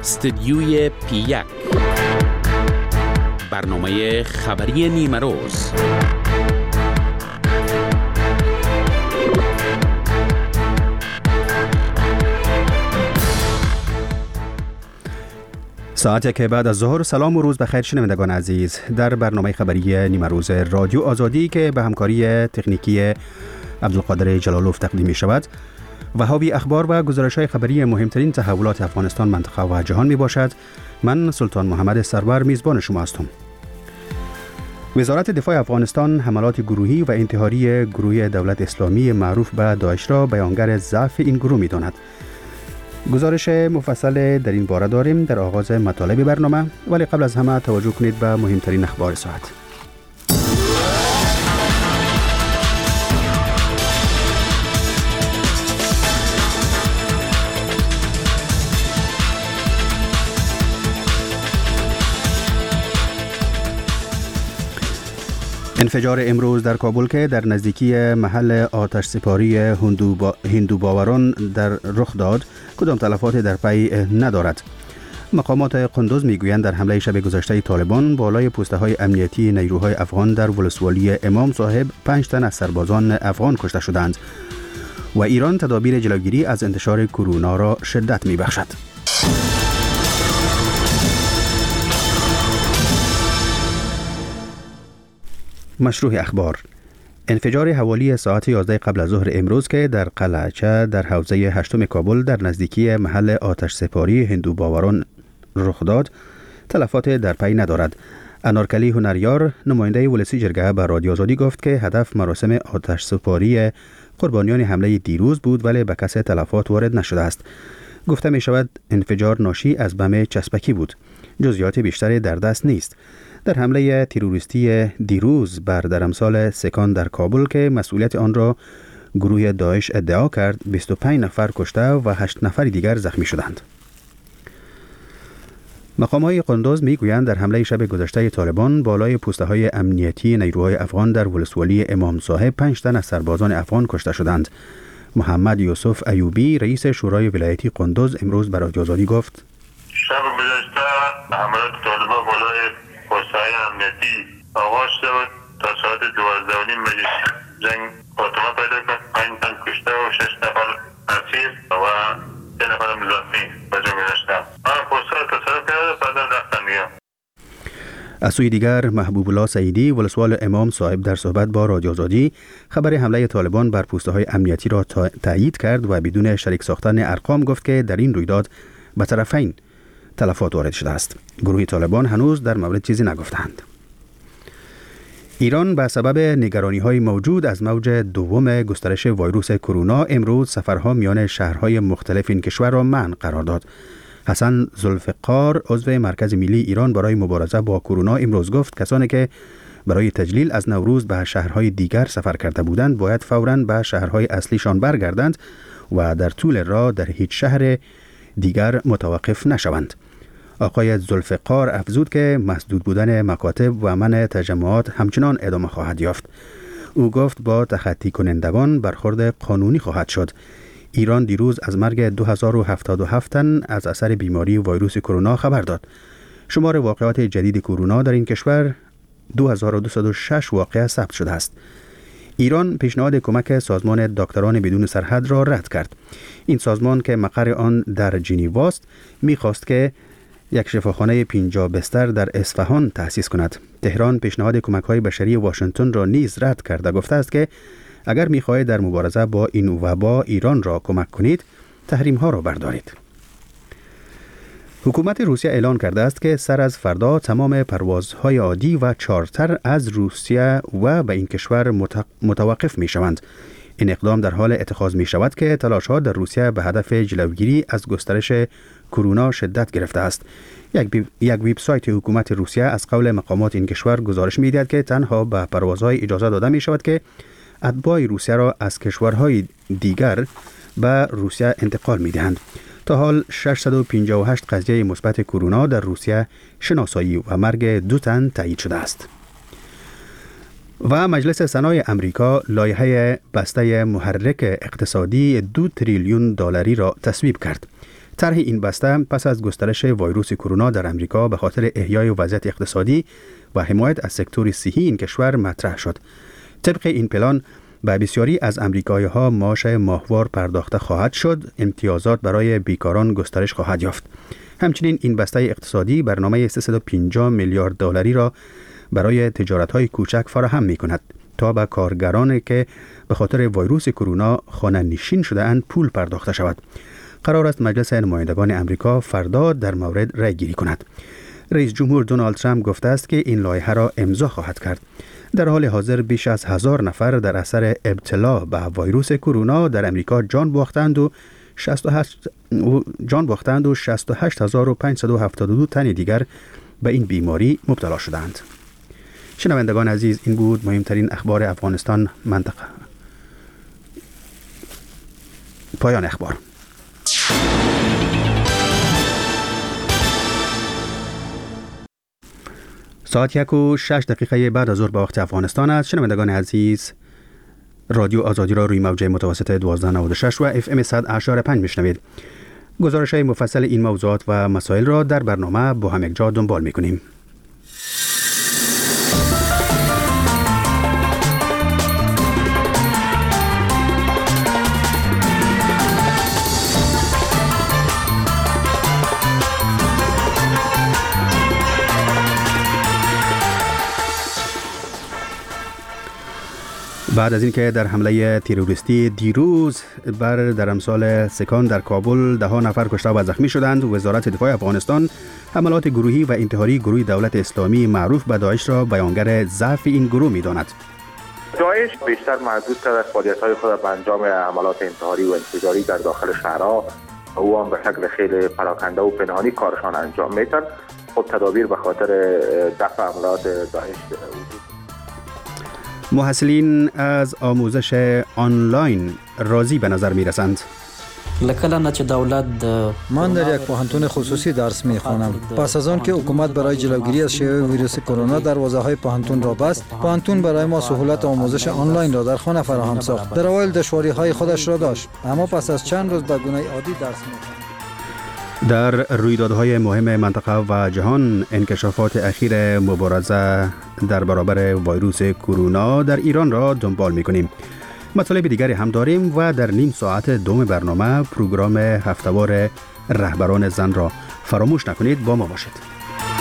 استدیوی پی1 برنامه خبری نیمه روز. ساعتی که بعد از ظهر. سلام و روز بخیر شنوندگان عزیز. در برنامه خبری نیمه روز رادیو آزادی که به همکاری تکنیکی عبدالقادر جلالوف تقدیم می شود و حاوی اخبار و گزارش‌های خبری مهمترین تحولات افغانستان، منطقه و جهان می باشد. من سلطان محمد سرور میزبان شما هستم. وزارت دفاع افغانستان حملات گروهی و انتحاری گروه دولت اسلامی معروف به داعش را بیانگر ضعف این گروه می داند. گزارش مفصل در این باره داریم در آغاز مطالب برنامه، ولی قبل از همه توجه کنید به مهمترین اخبار ساعت. انفجار امروز در کابل که در نزدیکی محل آتش سپاری هندوباوران در رخ داد کدام تلفات در پی ندارد. مقامات قندوز میگویند در حمله شب گذشته طالبان بالای پوسته های امنیتی نیروهای افغان در ولسوالی امام صاحب 5 تن از سربازان افغان کشته شدند و ایران تدابیر جلوگیری از انتشار کرونا را شدت میبخشد. مشروع اخبار. انفجار حوالی ساعت 11 قبل از ظهر امروز که در قلعه در حوزه 8 کابل در نزدیکی محل آتش سپاری هندوباوران رخ داد تلفات در پی ندارد. انارکلی هنریار نماینده ولسی جرگه به رادیو آزادی گفت که هدف مراسم آتش سپاری قربانیان حمله دیروز بود ولی به کسی تلفات وارد نشده است. گفته می شود انفجار ناشی از بم چسبکی بود. جزئیات بیشتری در دست نیست. در حمله تروریستی دیروز بر درمسال سکان در کابل که مسئولیت آن را گروه داعش ادعا کرد 25 نفر کشته و 8 نفر دیگر زخمی شدند. مقامات قندوز میگویند در حمله شب گذشته طالبان بالای پوسته های امنیتی نیروهای افغان در ولسوالی امام صاحب 5 تن از سربازان افغان کشته شدند. محمد یوسف ایوبی رئیس شورای ولایتی قندوز امروز به رادیو آزادی گفت شب گذشته حملات طالبان بالای پوسته های امنیتی آغاز شد تا ساعت 12:30 مجلس جنگ خاتمه پیدا کرد. 5 تن کشته و 6 نفر اسیر و 3 نفر زخمی به جا گذاشته. پوسته را تصرف کرده بعد رفتن دیگه. از سوی دیگر محبوب الله سعیدی ولسوال امام صاحب در صحبت با رادیو آزادی خبر حمله طالبان بر پوسته های امنیتی را تایید کرد و بدون شریک ساختن ارقام گفت که در این رویداد به طرفین تلفات وارد شده است. گروه طالبان هنوز در مورد چیزی نگفتند. ایران به سبب نگرانی‌های موجود از موج دوم گسترش ویروس کرونا امروز سفرها میان شهرهای مختلف این کشور را منع قرار داد. حسن ذوالفقار عضو مرکز ملی ایران برای مبارزه با کرونا امروز گفت کسانی که برای تجلیل از نوروز به شهرهای دیگر سفر کرده بودند باید فوراً به شهرهای اصلیشان برگردند و در طول راه در هیچ شهر دیگر متوقف نشوند. آقای ذوالفقار افزود که مسدود بودن مکاتب و منع تجمعات همچنان ادامه خواهد یافت. او گفت با تخطی کنندگان برخورد قانونی خواهد شد. ایران دیروز از مرگ 2077 تن از اثر بیماری ویروس کرونا خبر داد. شمار واقعات جدید کرونا در این کشور 2206 واقعه ثبت شده است. ایران پیشنهاد کمک سازمان دکتران بدون سرحد را رد کرد. این سازمان که مقر آن در ژنو است می‌خواست که یک شفاخانه 50 بستر در اصفهان تأسیس کند. تهران پیشنهاد کمک‌های بشری واشنگتن را نیز رد کرده گفته است که اگر می‌خواهید در مبارزه با این وبا ایران را کمک کنید تحریم‌ها را بردارید. حکومت روسیه اعلان کرده است که سر از فردا تمام پروازهای عادی و چارتر از روسیه و به این کشور متوقف می‌شوند. این اقدام در حال اتخاذ می شود که تلاش‌ها در روسیه به هدف جلوگیری از گسترش کرونا شدت گرفته است. یک وبسایت حکومت روسیه از قول مقامات این کشور گزارش می‌دهد که تنها به پروازهای اجازه داده می شود که اتباع روسیه را از کشورهای دیگر به روسیه انتقال می‌دهند. تا حال 658 قضیه مثبت کرونا در روسیه شناسایی و مرگ 2 تن تایید شده است. و مجلس سنای امریکا لایحه بسته محرک اقتصادی $2 تریلیون را تصویب کرد. طرح این بسته پس از گسترش ویروس کرونا در امریکا به خاطر احیای وضعیت اقتصادی و حمایت از سکتور صحی این کشور مطرح شد. طبق این پلان به بسیاری از امریکایی‌ها معاش ماهوار پرداخته خواهد شد، امتیازات برای بیکاران گسترش خواهد یافت. همچنین این بسته اقتصادی برنامه 350 میلیارد دلاری را برای تجارت‌های کوچک فراهم می‌کند تا به کارگرانی که به خاطر ویروس کرونا خانه نشین شده اند پول پرداخته شود. قرار است مجلس نمایندگان امریکا فردا در مورد رای گیری کند. رئیس جمهور دونالد ترامپ گفته است که این لایحه را امضا خواهد کرد. در حال حاضر بیش از 1000 نفر در اثر ابتلا به ویروس کرونا در امریکا جان باختند و 68572 تن دیگر به این بیماری مبتلا شدند. شنوندگان عزیز، این بود مهمترین اخبار افغانستان منطقه. پایان اخبار. ساعت 1:06 بعد از ظهر به وقت افغانستان است. شنوندگان عزیز، رادیو آزادی را روی موج متوسط 1296 و FM 100.5 میشنوید. گزارش های مفصل این موضوعات و مسائل را در برنامه با هم یک جا دنبال میکنیم. بعد از اینکه در حمله تروریستی دیروز بر درمسال سکان در کابل 10 نفر کشته و زخمی شدند، وزارت دفاع افغانستان حملات گروهی و انتحاری گروه دولت اسلامی معروف به داعش را بیانگر ضعف این گروه می‌داند. داعش بیشتر محدود کرده فعالیت‌های خود به انجام حملات انتحاری و انفجاری در داخل شهرها، او هم به شکل خیلی پراکنده و پنهانی کارشان انجام می‌دهند. خود تدابیر به خاطر دفع حملات داعش وجود. محصلین از آموزش آنلاین راضی به نظر می رسند. من در یک پوهنتون خصوصی درس می خوانم. پس از آن که حکومت برای جلوگیری از شیوع ویروس کرونا دروازه‌های پوهنتون را بست، پوهنتون برای ما سهولت آموزش آنلاین را در خانه فراهم ساخت. در اوایل دشواری‌های خودش را داشت، اما پس از چند روز به گونه عادی درس می خوانم. در رویدادهای مهم منطقه و جهان، انکشافات اخیر مبارزه در برابر ویروس کرونا در ایران را دنبال می‌کنیم. مطالب دیگری هم داریم و در نیم ساعت دوم برنامه پروگرام هفته‌وار رهبران زن را فراموش نکنید. با ما باشید.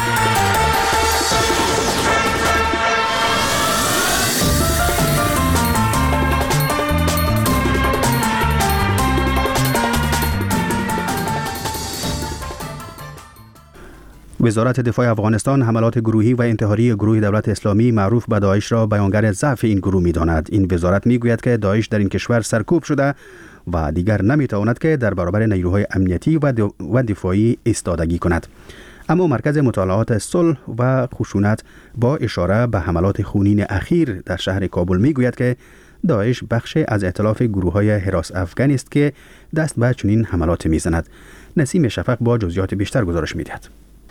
وزارت دفاع افغانستان حملات گروهی و انتحاری گروه دولت اسلامی معروف به داعش را بیانگر ضعف این گروه می‌داند. این وزارت می‌گوید که داعش در این کشور سرکوب شده و دیگر نمی‌تواند که در برابر نیروهای امنیتی و دفاعی ایستادگی کند. اما مرکز مطالعات صلح و خشونت با اشاره به حملات خونین اخیر در شهر کابل می‌گوید که داعش بخش از ائتلاف گروه‌های حراس افغان است که دست به چنین حملات می‌زند. نسیم شفق با جزئیات بیشتر گزارش می‌دهد.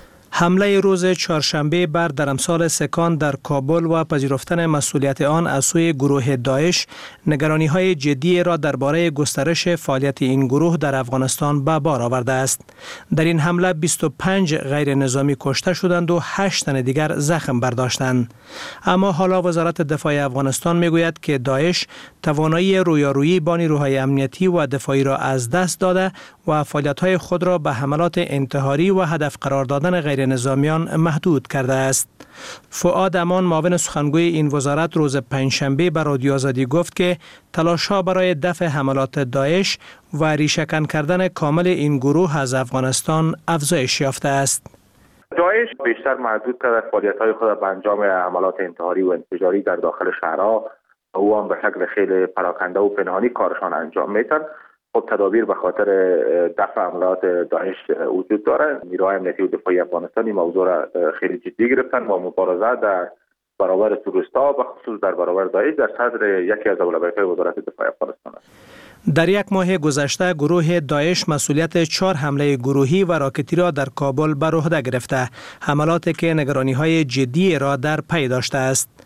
حمله روز چهارشنبه بر درمسال سکان در کابل و پذیرفتن مسئولیت آن از سوی گروه داعش نگرانی‌های جدی را درباره گسترش فعالیت این گروه در افغانستان به بار آورده است. در این حمله 25 غیر نظامی کشته شدند و 8 تن دیگر زخم برداشتند. اما حالا وزارت دفاع افغانستان میگوید که داعش توانایی رویارویی با نیروهای امنیتی و دفاعی را از دست داده و فعالیت‌های خود را به حملات انتحاری و هدف قرار دادن غیر نظامیان محدود کرده است. فؤاد امان، معاون سخنگوی این وزارت، روز پنجشنبه به رادیو آزادی گفت که تلاش‌ها برای دفع حملات داعش و ریشه‌کن کردن کامل این گروه از افغانستان افزایش یافته است. داعش بیشتر محدود کرده فعالیت‌های خود به انجام حملات انتحاری و انفجاری در داخل شهرها، او هم به شکل خیلی پراکنده و پنهانی کارشان انجام میدن. خود تدابیر به خاطر دفع حملات داعش وجود داره. نیروهای امنیتی و دفاعی افغانستان این موضوع را خیلی جدی گرفتن و مبارزه در برابر تروریست‌ها و خصوص در برابر داعش در صدر یکی از اولویت‌های وزارت دفاع افغانستان است. در یک ماه گذشته گروه داعش مسئولیت 4 حمله گروهی و راکتی را در کابل بر عهده گرفته، حملاتی که نگرانی‌های جدی را در پی داشته است.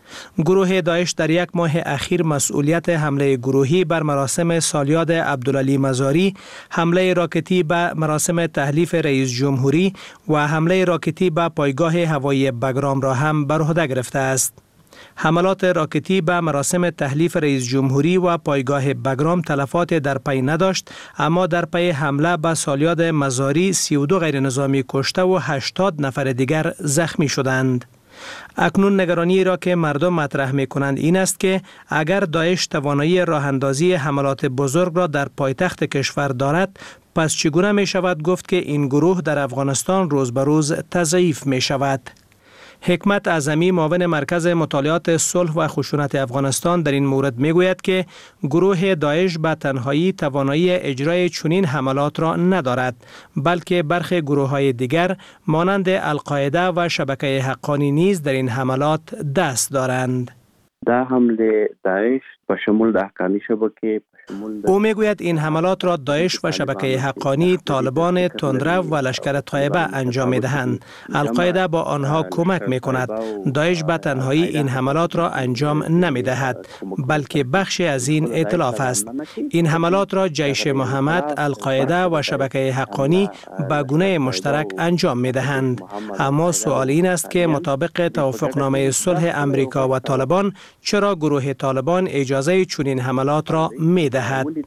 گروه داعش در یک ماه اخیر مسئولیت حمله گروهی بر مراسم سالیاد عبدالعلی مزاری، حمله راکتی به مراسم تحلیف رئیس جمهوری و حمله راکتی به پایگاه هوایی بگرام را هم بر عهده گرفته است. حملات راکتی به مراسم تحلیف رئیس جمهوری و پایگاه بگرام تلفات در پی نداشت، اما در پی حمله به سالیاد مزاری 32 غیر نظامی کشته و 80 نفر دیگر زخمی شدند. اکنون نگرانی را که مردم مطرح می کنند این است که اگر داعش توانایی راه اندازی حملات بزرگ را در پایتخت کشور دارد، پس چگونه می شود گفت که این گروه در افغانستان روز به روز تضعیف می شود؟ حکمت اعظمی معاون مرکز مطالعات صلح و خشونت افغانستان در این مورد می گوید که گروه داعش به تنهایی توانایی اجرای چنین حملات را ندارد، بلکه برخی گروه‌های دیگر مانند القاعده و شبکه حقانی نیز در این حملات دست دارند. در حمله داعش با شمول حقانی شبکه او میگوید این حملات را داعش و شبکه حقانی، طالبان تندرو و لشکر طیبه انجام میدهند. القاعده با آنها کمک میکند. داعش به تنهایی این حملات را انجام نمیدهد، بلکه بخشی از این ائتلاف است. این حملات را جیش محمد، القاعده و شبکه حقانی به گونه مشترک انجام میدهند. اما سوال این است که مطابق توافقنامه صلح امریکا و طالبان، چرا گروه طالبان اجازه چنین حملات را میدهد؟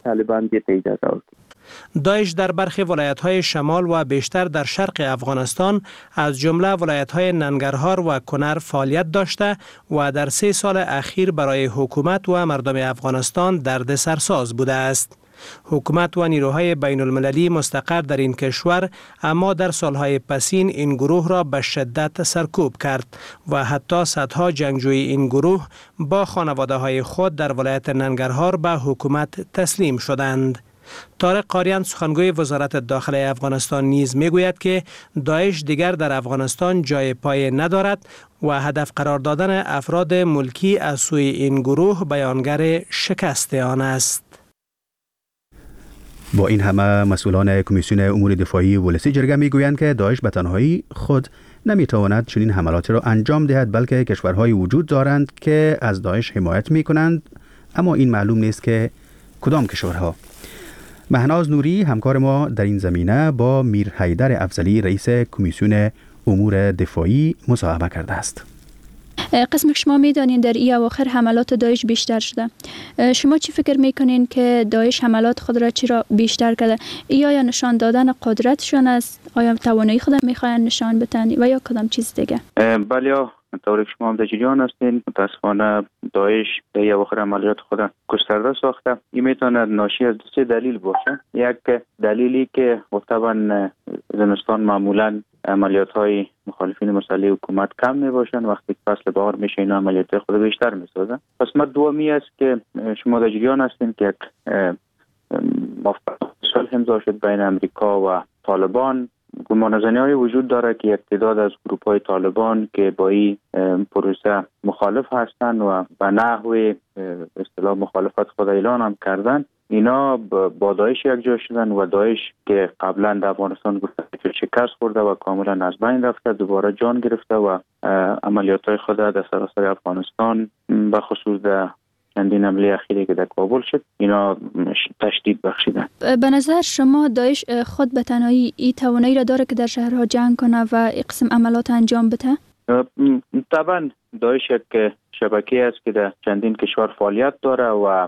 داعش در برخی ولایت‌های شمال و بیشتر در شرق افغانستان از جمله ولایت‌های ننگرهار و کنر فعالیت داشته و در 3 سال اخیر برای حکومت و مردم افغانستان دردسرساز بوده است. حکومت و نیروهای بین المللی مستقر در این کشور اما در سالهای پسین این گروه را به شدت سرکوب کرد و حتی صدها جنگجوی این گروه با خانواده های خود در ولایت ننگرهار به حکومت تسلیم شدند. طارق قاریان سخنگوی وزارت داخله افغانستان نیز میگوید که داعش دیگر در افغانستان جای پای ندارد و هدف قرار دادن افراد ملکی از سوی این گروه بیانگر شکست آن است. با این همه مسئولان کمیسیون امور دفاعی ولسی جرگه میگویند که داعش به تنهایی خود نمیتواند چنین حملاتی را انجام دهد، بلکه کشورهایی وجود دارند که از داعش حمایت میکنند، اما این معلوم نیست که کدام کشورها. مهناز نوری همکار ما در این زمینه با میر حیدر افضلی رئیس کمیسیون امور دفاعی مصاحبه کرده است. قسم که شما میدانین در این اواخر حملات داعش بیشتر شده. شما چی فکر میکنین که داعش حملات خود را چرا بیشتر کرده؟ یا نشان دادن قدرتشان است؟ آیا توانایی خود میخواین نشان بدن و یا کدام چیز دیگه؟ بله، طوری که شما هم در جریان هستین، متاسفانه داعش در این اواخر عملیات خود گسترده ساخته. این میتونه ناشی از 2 دلیل باشه. یک دلیلی که طبعا زمستان معمولا عملیات های مخالفین مسلح حکومت کم می باشن، وقتی فصل بهار میشه اینا عملیات خود بیشتر می سازن. پس دومی است که شما در جریان هستین که موافقت صلح امضا شد بین امریکا و طالبان. گمانه‌زنی‌های وجود داره که یک تعداد از گروه‌های طالبان که با این پروسه مخالف هستند و به نحو اصطلاح مخالفت خود اعلان هم کردن، اینا با داعش یک جا شدن و داعش که قبلا در افغانستان گفته شکست خورده و کاملا از بین رفته، دوباره جان گرفته و عملیات‌های خود در سراسر افغانستان به خصوص در چندین حمله اخیری که در کابل شد اینا تشدید بخشیدن. به نظر شما داعش خود به تنهایی این توانایی را داره که در شهرها جنگ کنه و این قسم عملات انجام بده؟ طبعا داعش یک شبکه است که در چندین کشور فعالیت داره و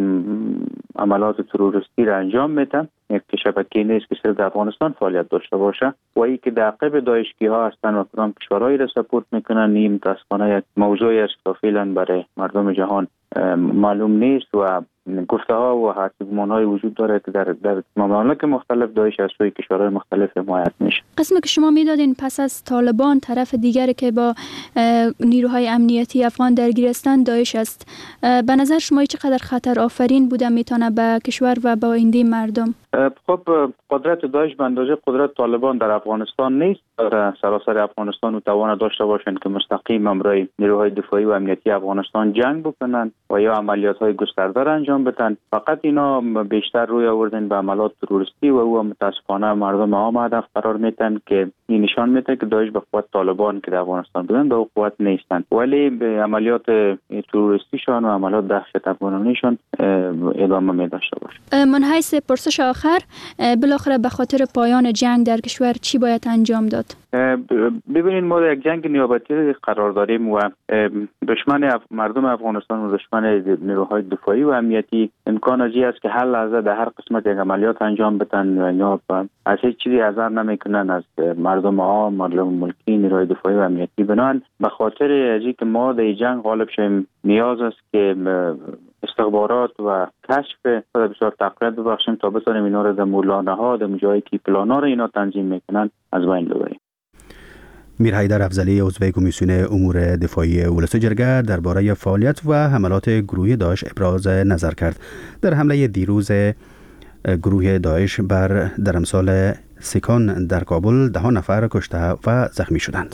عملات تروریستی را انجام میده. یک شبکه نیست که صرف در افغانستان فعالیت داشته باشه و ای که در عقب داعشی ها هستن و کدام کشورهایی را سپورت میکنن، این متاسفانه یک موضوعی است که فعلا برای مردم جهان معلوم نیست و گفته ها و حدس‌گمان های وجود داره که در ممالک مختلف داعش از سوی کشورهای مختلف حمایت میشه. قسمی که شما میدادین پس از طالبان طرف دیگری که با نیروهای امنیتی افغان درگیر هستند داعش است. به نظر شما چقدر خطر آفرین بوده میتونه به کشور و به آینده مردم؟ خب قدرت داعش به اندازه قدرت طالبان در افغانستان نیست. در سراسر افغانستان و توان داشته باشند که مستقیم امرای نیروهای دفاعی و امنیتی افغانستان جنگ بکنند و یا عملیات های گسترده را انجام بدن. فقط اینا بیشتر روی آوردن به عملیات تروریستی و او متاسفانه مردم عام هدف قرار میدن که این نشان میده که داعش به قوت طالبان که در افغانستان بودن به قوت نیستند، ولی به عملیات تروریستیشان و عملیات دهشت افغانیشان ادامه می داشته باشه. من حیث پرسش آخر، بالاخره به خاطر پایان جنگ در کشور چی باید انجام داد؟ ببینید ما در یک جنگ نیابتی قرار داریم و دشمن مردم افغانستان و دشمن نیروهای دفاعی و امنیتی امکان ازی است که هر لحظه در هر قسمت یک عملیات انجام بدن یا از هیچ چیزی حذر نمیکنن از مردم عام، مردم ملکی، نیروهای دفاعی و امنیتی. بنابراین به خاطر ازی که ما در جنگ غالب شیم نیاز است که استخبارات و کشف بسیار تقویت ببخشیم تا بتونیم اینا را در مولانه‌ها، در جایی که پلانا را اینا تنظیم میکنن از بین ببریم. میر حیدر افضلی عضو کمیسیون امور دفاعی ولس جرگه درباره فعالیت و حملات گروه داعش ابراز نظر کرد. در حمله دیروز گروه داعش بر درمسال سکان در کابل 10 نفر کشته و زخمی شدند.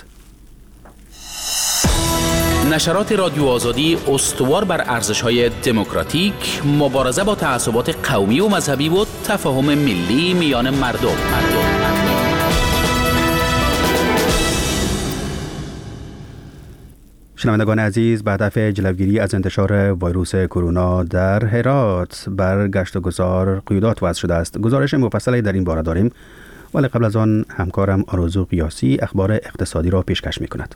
نشرات رادیو آزادی استوار بر ارزش‌های دموکراتیک، مبارزه با تعصبات قومی و مذهبی و تفاهم ملی میان مردم. شنوندگان عزیز، به هدف جلوگیری از انتشار ویروس کرونا در هرات بر گشت و گذار قیودات وضع شده است. گزارش مفصلی در این باره داریم، ولی قبل از آن همکارم آرزو قیاسی اخبار اقتصادی را پیشکش می‌کند.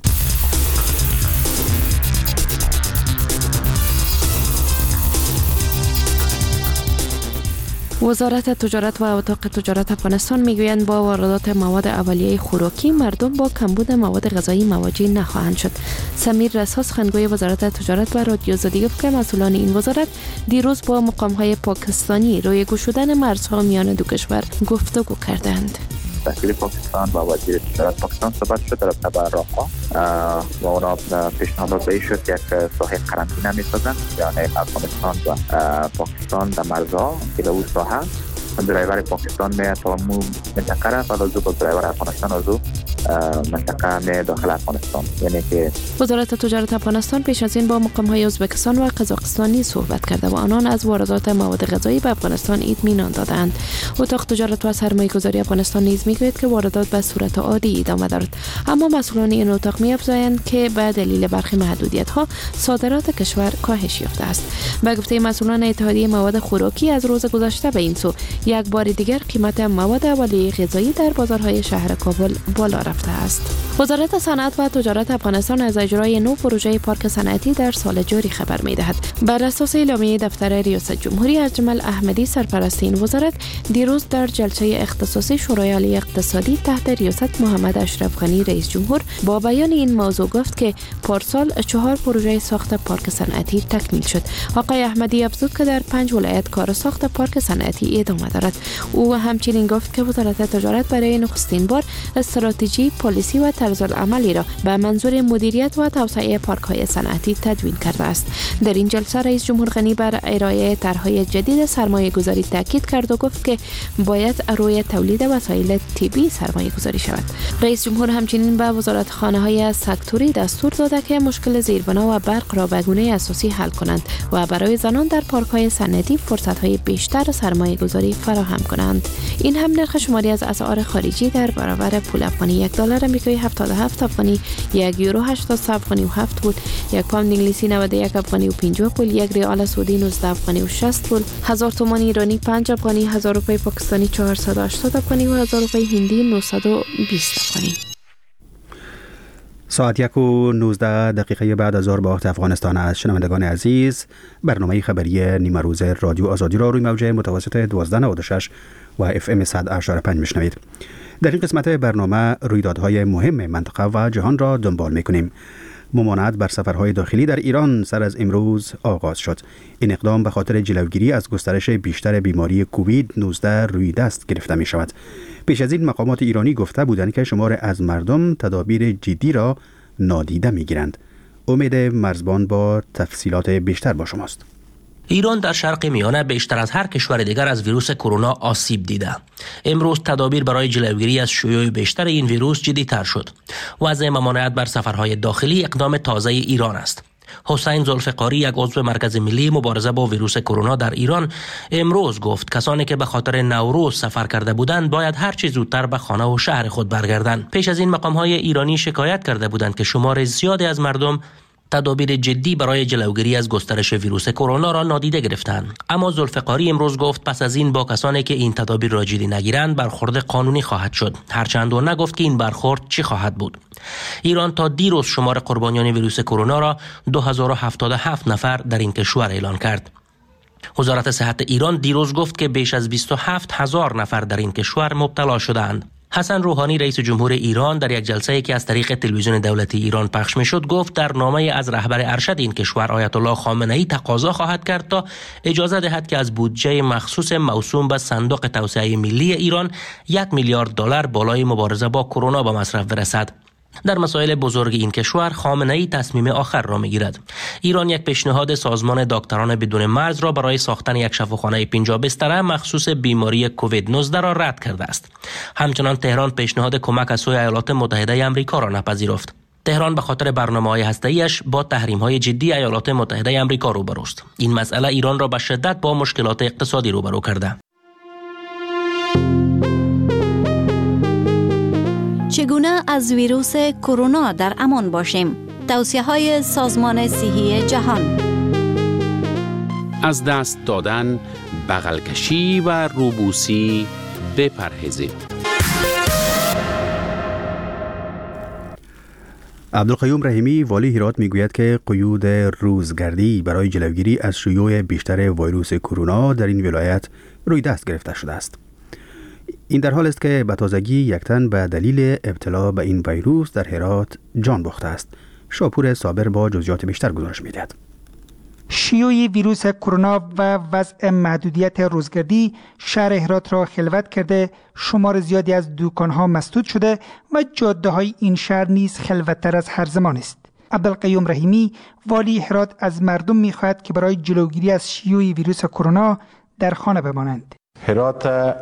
وزارت تجارت و اتاق تجارت افغانستان میگویند با واردات مواد اولیه خوراکی مردم با کمبود مواد غذایی مواجه نخواهند شد. سمیر رسا سخنگوی وزارت تجارت و رادیو آزادی گفت که مسئولان این وزارت دیروز با مقام‌های پاکستانی روی گشودن مرزها میان دو کشور گفتگو کردند. وزیر پاکستان با وزیر تجارت پاکستان صحبت شد در رابطه راه‌ها و اونا پیشنهاد داده شد یک ساحه قرنطینه می‌سازند، یعنی افغانستان و پاکستان در مرزها که اون ساحه درایور پاکستان می تا منطقه را بعد از با درایور افغانستان از منطقه می داخل افغانستان. یعنی که وزارت تجارت افغانستان پیش از این با مقام‌های ازبکستان و قزاقستانی صحبت کرده و آنان از واردات مواد غذایی به افغانستان اطمینان دادند. اتاق تجارت و سرمایه‌گذاری افغانستان نیز میگوید که واردات به صورت عادی ادامه دارد، اما مسئولان این اتاق می‌افزایند که به دلیل برخی محدودیت‌ها صادرات کشور کاهش یافته است. به گفته مسئولان اتحادیه مواد خوراکی، از روز گذشته به این سو یک بار دیگر قیمت مواد اولیه غذایی در بازارهای شهر کابل بالا رفته است. وزارت صنعت و تجارت افغانستان از اجرای نو پروژه پارک صنعتی در سال جاری خبر می‌دهد. بر اساس اعلامیه دفتر ریاست جمهوری، ارجمل احمدی سرپرست این وزارت دیروز در جلسه اختصاصی شورای عالی اقتصادی تحت ریاست محمد اشرف غنی رئیس جمهور با بیان این موضوع گفت که پارسال 4 پروژه ساخت پارک صنعتی تکمیل شد. آقای احمدی افزود که در 5 ولایت کار ساخت پارک صنعتی ادامه دارد. او همچنین گفت که وزارت تجارت برای نخستین بار استراتژی، پالیسی و طرز العملی را به منظور مدیریت و توسعه پارک‌های صنعتی تدوین کرده است. در این جلسه رئیس جمهور غنی بر ارائه طرح‌های جدید سرمایه‌گذاری تاکید کرد و گفت که باید روی تولید وسایل طبی سرمایه‌گذاری شود. رئیس جمهور همچنین به وزارتخانه‌های سکتوری دستور داده که مشکل زیربنا و برق را به گونه اساسی حل کنند و برای زنان در پارک‌های صنعتی فرصت‌های بیشتر سرمایه‌گذاری فراهم کنند. این هم نرخ شماری از اسعار خارجی در برابر پول افغانی $1 آمریکایی 77 افغانی، €1 80 افغانی و 7 بود، یک پوند انگلیسی 91 افغانی و 50 پول، یک ریال سعودی 19 افغانی و 60 پول، 1000 تومان ایرانی 5 افغانی، 1000 روپیه پاکستانی 480 افغانی و 1000 روپیه هندی 920 افغانی. ساعت 1:19 بعد از ظهر با وقت افغانستان است. شنوندگان عزیز، برنامه خبری نیمه روز رادیو آزادی را روی موج متوسط 1296 و FM 100.5 میشنوید. در این قسمت برنامه رویدادهای مهم منطقه و جهان را دنبال میکنیم. ممانعت بر سفرهای داخلی در ایران سر از امروز آغاز شد. این اقدام به خاطر جلوگیری از گسترش بیشتر بیماری کووید 19 روی دست گرفته می شود. پیش از این مقامات ایرانی گفته بودند که شمار از مردم تدابیر جدی را نادیده می گیرند. امید مرزبان با تفصیلات بیشتر با شماست. ایران در شرق میانه بیشتر از هر کشور دیگر از ویروس کرونا آسیب دیده. امروز تدابیر برای جلوگیری از شیوع بیشتر این ویروس جدی‌تر شد. وضع ممانعت بر سفرهای داخلی اقدام تازه ایران است. حسین ذوالفقاری، یک عضو مرکز ملی مبارزه با ویروس کرونا در ایران، امروز گفت کسانی که به خاطر نوروز سفر کرده بودند باید هر چه زودتر به خانه و شهر خود برگردند. پیش از این مقام‌های ایرانی شکایت کرده بودند که شمار زیادی از مردم تدابیر جدی برای جلوگیری از گسترش ویروس کرونا را نادیده گرفتند. اما ذوالفقاری امروز گفت پس از این با کسانی که این تدابیر را جدی نگیرند برخورد قانونی خواهد شد. هرچند او نگفت که این برخورد چی خواهد بود. ایران تا دیروز شمار قربانیان ویروس کرونا را 2077 نفر در این کشور اعلام کرد. وزارت صحت ایران دیروز گفت که بیش از 27,000 نفر در این کشور مبتلا شدند. حسن روحانی رئیس جمهور ایران در یک جلسه‌ای که از طریق تلویزیون دولتی ایران پخش می‌شد گفت در نامه از رهبر ارشد این کشور آیت الله خامنه‌ای تقاضا خواهد کرد تا اجازه دهد که از بودجه مخصوص موسوم به صندوق توسعه ملی ایران 1 میلیارد دلار بالای مبارزه با کرونا به مصرف برسد. در مسائل بزرگ این کشور خامنه‌ای تصمیم آخر را می‌گیرد. ایران یک پیشنهاد سازمان دکتران بدون مرز را برای ساختن یک شفاخانه 50 بستره مخصوص بیماری کووید 19 را رد کرده است. همچنان تهران پیشنهاد کمک از سوی ایالات متحده آمریکا را نپذیرفت. تهران به خاطر برنامه‌های هسته‌ایش با تحریم‌های جدی ایالات متحده آمریکا روبروست. این مسئله ایران را به شدت با مشکلات اقتصادی روبرو کرده. چگونه از ویروس کرونا در امان باشیم؟ توصیه‌های سازمان صحی جهان. از دست دادن، بغل کشی و روبوسی بپرهیزید. عبدالقیوم رحیمی والی هرات میگوید که قیود روزگردی برای جلوگیری از شیوع بیشتر ویروس کرونا در این ولایت روی دست گرفته شده است. این در حال است که به تازگی یک تن به دلیل ابتلا به این ویروس در هرات جان باخته است. شاپور صابر با جزئیات بیشتر گزارش می‌دهد. شیوع ویروس کرونا و وضع محدودیت روزگردی شهر هرات را خلوت کرده، شمار زیادی از دکان‌ها مسدود شده و جاده‌های این شهر نیز خلوت‌تر از هر زمان است. عبدالقیوم رحیمی والی هرات از مردم می‌خواهد که برای جلوگیری از شیوع ویروس کرونا در خانه بمانند. هرات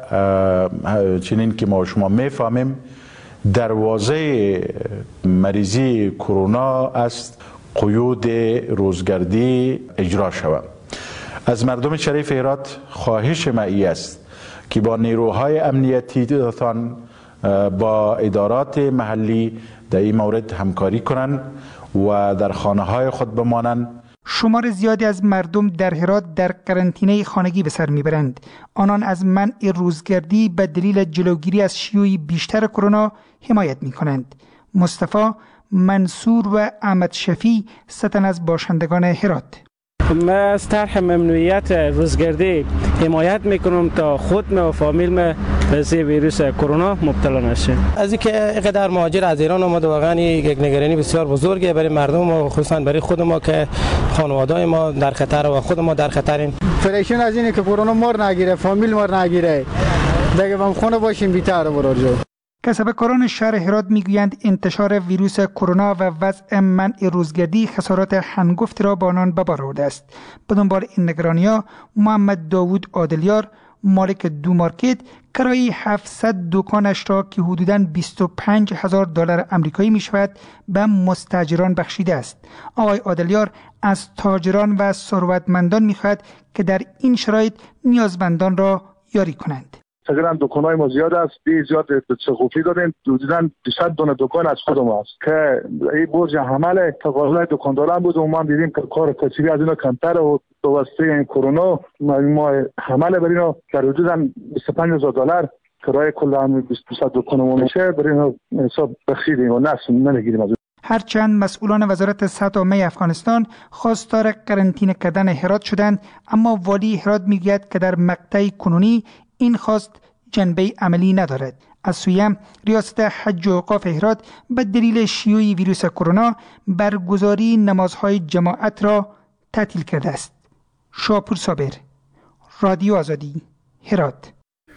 چنین که ما شما میفهمیم دروازه مریضی کرونا است قیود روزگردی اجرا شود. از مردم شریف هرات خواهش معی است که با نیروهای امنیتی تان با ادارات محلی در این مورد همکاری کنند و در خانه های خود بمانند. شمار زیادی از مردم در هرات در قرنطینه خانگی به سر میبرند. آنان از منع روزگردی به دلیل جلوگیری از شیوع بیشتر کرونا حمایت میکنند. مصطفی، منصور و احمد شفیع ستن از باشندگان هرات. من از طرح ممنوعیت روزگردی حمایت میکنم تا خود و فامیل من به ویروس کرونا مبتلا نشه. از اینکه اینقدر مهاجر از ایران آمده واقعا یک نگرانی بسیار بزرگه برای مردم و خصوصا برای خود ما که خانواده ما در خطر و خود ما در خطریم. فریشون از اینه که کرونا مار نگیره، فامیل مار نگیره، دیگه هم خونه باشیم بی‌تر برارجو. کسبکاران شهر هرات میگویند انتشار ویروس کرونا و وضع منع روزگردی خسارات هنگفت را با آنان به بار آورده است. به دنبال این نگرانی‌ها محمد داوود عادلیار، مالک دو مارکت، کرایه 700 دکانش را که حدوداً $25,000 آمریکایی میشود به مستاجران بخشیده است. آقای عادلیار از تاجران و ثروتمندان میخواهد که در این شرایط نیازمندان را یاری کنند. تقریبا دکان‌های ما زیاد است، زیاد سقوفی دادیم، حدوداً 200 دونه دکان از خود ما است که این برج حمل تقاضای دکانداران بود و ما دیدیم که کار کسبی از اینا کمتر و به واسطه این کرونا ما حمل بر اینا در حدود $25,000 کرایه کل 200 دکان ما میشه، برای اینا حساب بخشیدیم و نمیگیریم از. هرچند مسئولان وزارت صحت عامه افغانستان خواستار قرنطینه کردن هرات شدند، اما والی هرات میگوید که در مقطع کنونی این خواست جنبه عملی ندارد. از سوی ریاست حج و اوقاف هرات به دلیل شیوع ویروس کرونا برگزاری نمازهای جماعت را تعطیل کرده است. شاپور صابر، رادیو آزادی، هرات.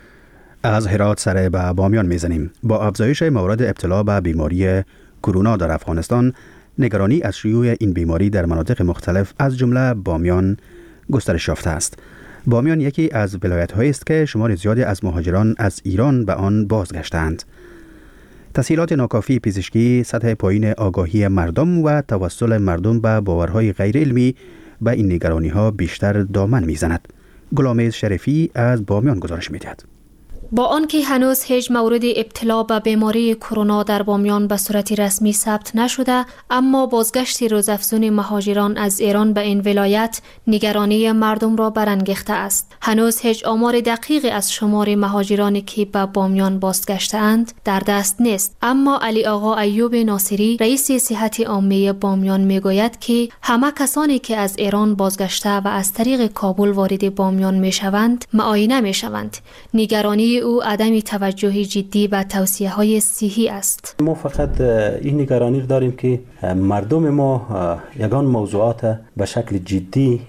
از هرات سر به بامیان میزنیم. با افزایش موارد ابتلا به بیماری کرونا در افغانستان، نگرانی از شیوع این بیماری در مناطق مختلف از جمله بامیان گسترش یافته است. بامیان یکی از ولایت‌هایی است که شمار زیادی از مهاجران از ایران به آن بازگشتند. تسهیلات ناکافی پزشکی، سطح پایین آگاهی مردم و توسل مردم به باورهای غیر علمی به این نگرانی‌ها بیشتر دامن می‌زند. گلامیز شریفی از بامیان گزارش می‌دهد. با آنکه هنوز هیچ مورد ابتلا به بیماری کرونا در بامیان به صورت رسمی ثبت نشده، اما بازگشت روزافزون مهاجران از ایران به این ولایت نگرانی مردم را برانگیخته است. هنوز هیچ آمار دقیقی از شمار مهاجرانی که به بامیان بازگشته‌اند در دست نیست، اما علی آقا ایوب ناصری رئیس صحت عامه بامیان میگوید که همه کسانی که از ایران بازگشته و از طریق کابل وارد بامیان میشوند معاینه میشوند. نگرانی او عدم توجه جدی به توصیه‌های صحی است. ما فقط این نگرانی داریم که مردم ما یگان موضوعات به شکل جدی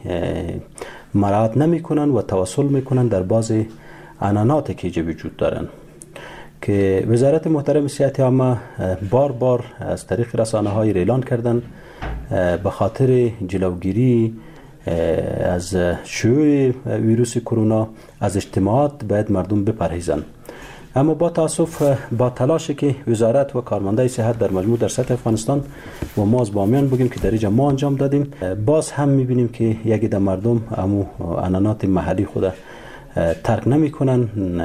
مراعات نمی‌کنند و توسل می‌کنند در بعضی عنعناتی که وجود دارند که وزارت محترم صحت عامه بار از طریق رسانه‌های اعلان کردند به خاطر جلوگیری از شیوع ویروس کرونا از اجتماعات باید مردم بپرهیزند. اما با تاسف با تلاشی که وزارت و کارمندای صحت در مجموع در سطح افغانستان و ما از بامیان بگیم که در اینجا ما انجام دادیم، باز هم میبینیم که یکی در مردم امو عنعنات محلی خود ترک نمیکنن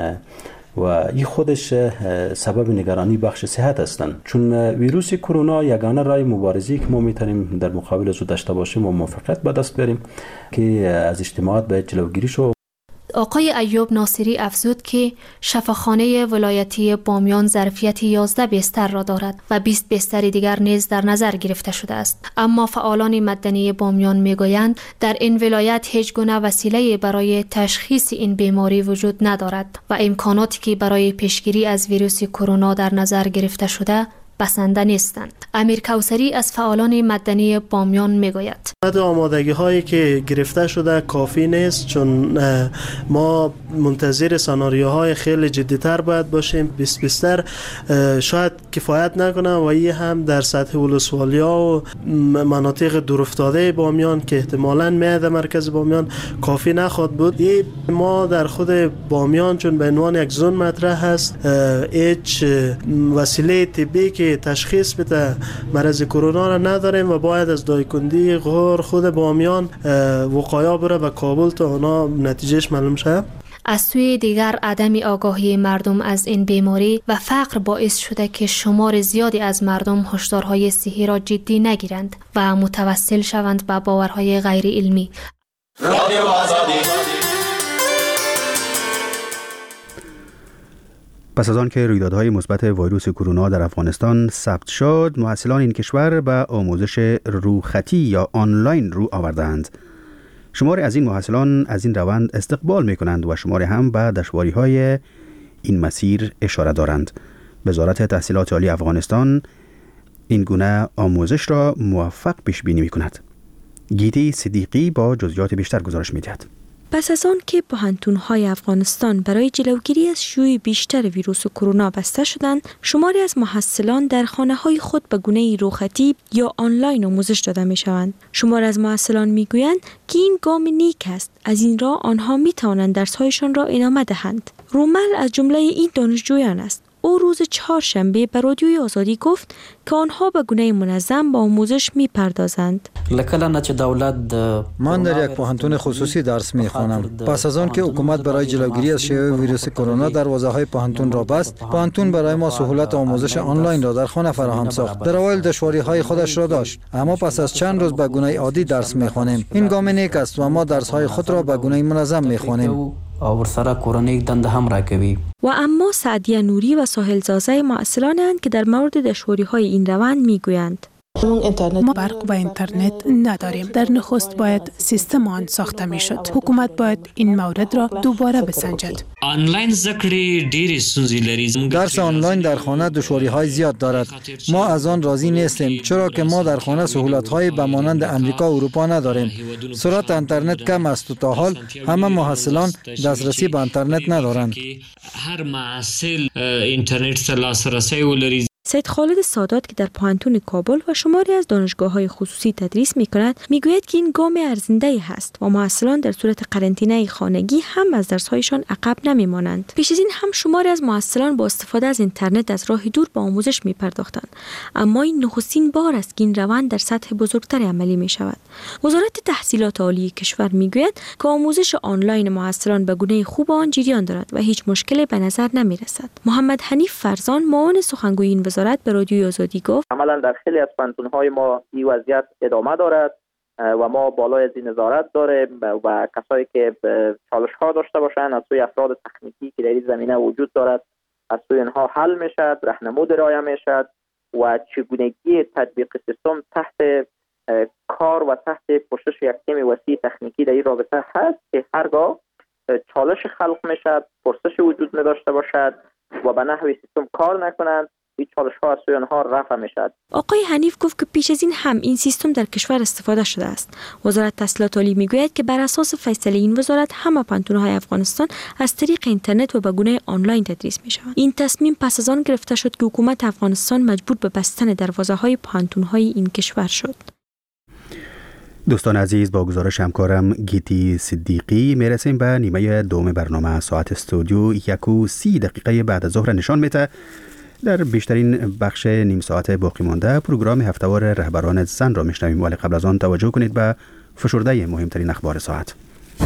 و این خودش سبب نگرانی بخش صحت هستند، چون ویروس کرونا یگانه راه مبارزی که ما میتونیم در مقابل از او داشته باشیم و موفقیت به دست بیاریم که از اجتماعات باید جلوگیری شو. آقای ایوب ناصری افزود که شفاخانه ولایتی بامیان ظرفیت 11 بستر را دارد و 20 بستر دیگر نیز در نظر گرفته شده است، اما فعالان مدنی بامیان میگویند در این ولایت هیچ گونه وسیله برای تشخیص این بیماری وجود ندارد و امکاناتی که برای پیشگیری از ویروس کرونا در نظر گرفته شده بسنده نیستند. امیر کوثری از فعالان مدنی بامیان میگوید آمادگی هایی که گرفته شده کافی نیست، چون ما منتظر سناریوهای خیلی جدی‌تر باید باشیم. 20 بستر شاید کفایت نکنه و این هم در سطح ولسوالیا و مناطق دورافتاده بامیان که احتمالاً میاد مرکز بامیان کافی نخواهد بود. ما در خود بامیان چون به عنوان یک زون مطرح هست، هیچ وسیله طبی که تشخیص بده مرض کرونا را نداریم و باید از دایکندی غور خود بامیان وقایع بره به کابل تا اونا نتیجهش معلوم شه. از سوی دیگر عدم آگاهی مردم از این بیماری و فقر باعث شده که شمار زیادی از مردم هشدارهای صحی را جدی نگیرند و متوسل شوند به باورهای غیر علمی. پس از آن که رویدادهای مثبت ویروس کرونا در افغانستان ثبت شد، محصلان این کشور به آموزش روخطی یا آنلاین رو آوردند. شماری از این محصلان از این روند استقبال می کنند و شماری هم به دشواری‌های این مسیر اشاره دارند. وزارت تحصیلات عالی افغانستان این گونه آموزش را موفق پیش بینی می کند. گیتی صدیقی با جزئیات بیشتر گزارش می دهد. پس از آن که پوهنتون‌های افغانستان برای جلوگیری از شیوع بیشتر ویروس کرونا بسته شدند، شماری از محصلان در خانه‌های خود به گونه روخطی یا آنلاین آموزش داده می‌شوند. شماری از محصلان می‌گویند که این گام نیک است. از این راه آنها می‌توانند درس‌هایشان را ادامه دهند. رومل از جمله این دانشجویان است. او روز چهارشنبه به رادیوی آزادی گفت که آنها به گونه منظم با آموزش می‌پردازند. من در یک پوهنتون خصوصی درس می‌خوانم. پس از آن که حکومت برای جلوگیری از شیوع ویروس کرونا دروازه‌های پوهنتون را بست، پوهنتون برای ما سهولت آموزش آنلاین را در خانه فراهم ساخت. در اوایل دشواری‌های خودش را داشت، اما پس از چند روز به گونه عادی درس می‌خوانیم. این گام نیک است و ما درس‌های خود را به گونه منظم می‌خوانیم. و اما سعدیه نوری و ساحل زازه معصلانند که در مورد دشواری‌های این روند میگویند. ما برق و اینترنت نداریم. در نخست باید سیستم آن ساخته می شد. حکومت باید این مورد را دوباره بسنجد. آنلاین ذکری ډېرې ستونزې لري. درس آنلاین در خانه دشواری‌های زیاد دارد. ما از آن راضی نیستیم، چرا که ما در خانه سهولت‌های به مانند امریکا و اروپا نداریم. سرعت اینترنت کم است و تا حال همه محصلان دسترسی به اینترنت ندارند. هر محصل اینترنت ته لاسرسی ولري. سید خالد سادات که در پوهنتون کابل و شماری از دانشگاه‌های خصوصی تدریس می‌کند، میگوید که این گام ارزنده‌ای است و محصلان در صورت قرنطینه خانگی هم از درس‌هایشان عقب نمی‌مانند. پیش از این هم شماری از محصلان با استفاده از اینترنت از راه دور به آموزش می‌پرداختند، اما این نخستین بار است که این روند در سطح بزرگتری عملی می‌شود. وزارت تحصیلات عالی کشور می‌گوید که آموزش آنلاین محصلان به گونه خوب آن جریان دارد و هیچ مشکلی به نظر نمی‌رسد. محمد حنیف فرزان معاون سخنگوی این وزارت به رادیوی آزادی گفت عملا در خیلی از پانتون‌های ما این وضعیت ادامه دارد و ما بالای از این نظارت داریم و کسایی که چالش‌ها داشته باشند از سوی افراد تکنیکی که در این زمینه وجود دارد از سوی اینها حل میشد، راهنمود ارائه میشد و چگونگی تطبیق سیستم تحت کار و تحت پوشش یک تیم وسیع تکنیکی در این رابطه هست که هرگاه چالش خلق میشد، پرسش وجود نداشته باشد و به نحوی سیستم کار نکنند، این چالش‌ها از سوی آنها رفع میشد. آقای حنیف گفت که پیش از این هم این سیستم در کشور استفاده شده است. وزارت تحصیلات عالی میگوید که بر اساس فیصله این وزارت همه پانتون‌های افغانستان از طریق اینترنت و به گونه آنلاین تدریس میشوند. این تصمیم پس از آن گرفته شد که حکومت افغانستان مجبور به بستن دروازه‌های پانتون‌های این کشور شد. دوستان عزیز، با گزارش همکارم گیتی صدیقی میرسیم به نیمه دوم برنامه. ساعت استودیو 1:30 بعد از ظهر نشان میده در بیشترین بخش نیم ساعت باقی مانده پروگرام هفته‌وار رهبران زن را میشنویم، ولی قبل از آن توجه کنید به فشرده مهمترین اخبار ساعت.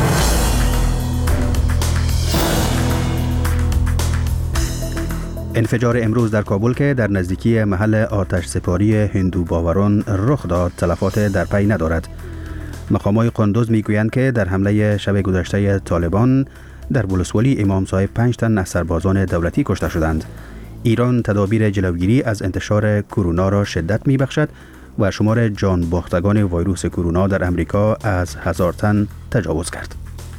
انفجار امروز در کابل که در نزدیکی محل آتش سپاری هندو باوران رخ داد تلفات در پی ندارد. مقامات قندوز میگویند که در حمله شب گذشته طالبان در ولسوالی امام صاحب 5 تن از سربازان دولتی کشته شدند. ایران تدابیر جلوگیری از انتشار کرونا را شدت میبخشد و شمار جان باختگان ویروس کرونا در امریکا از 1000 تن تجاوز کرد.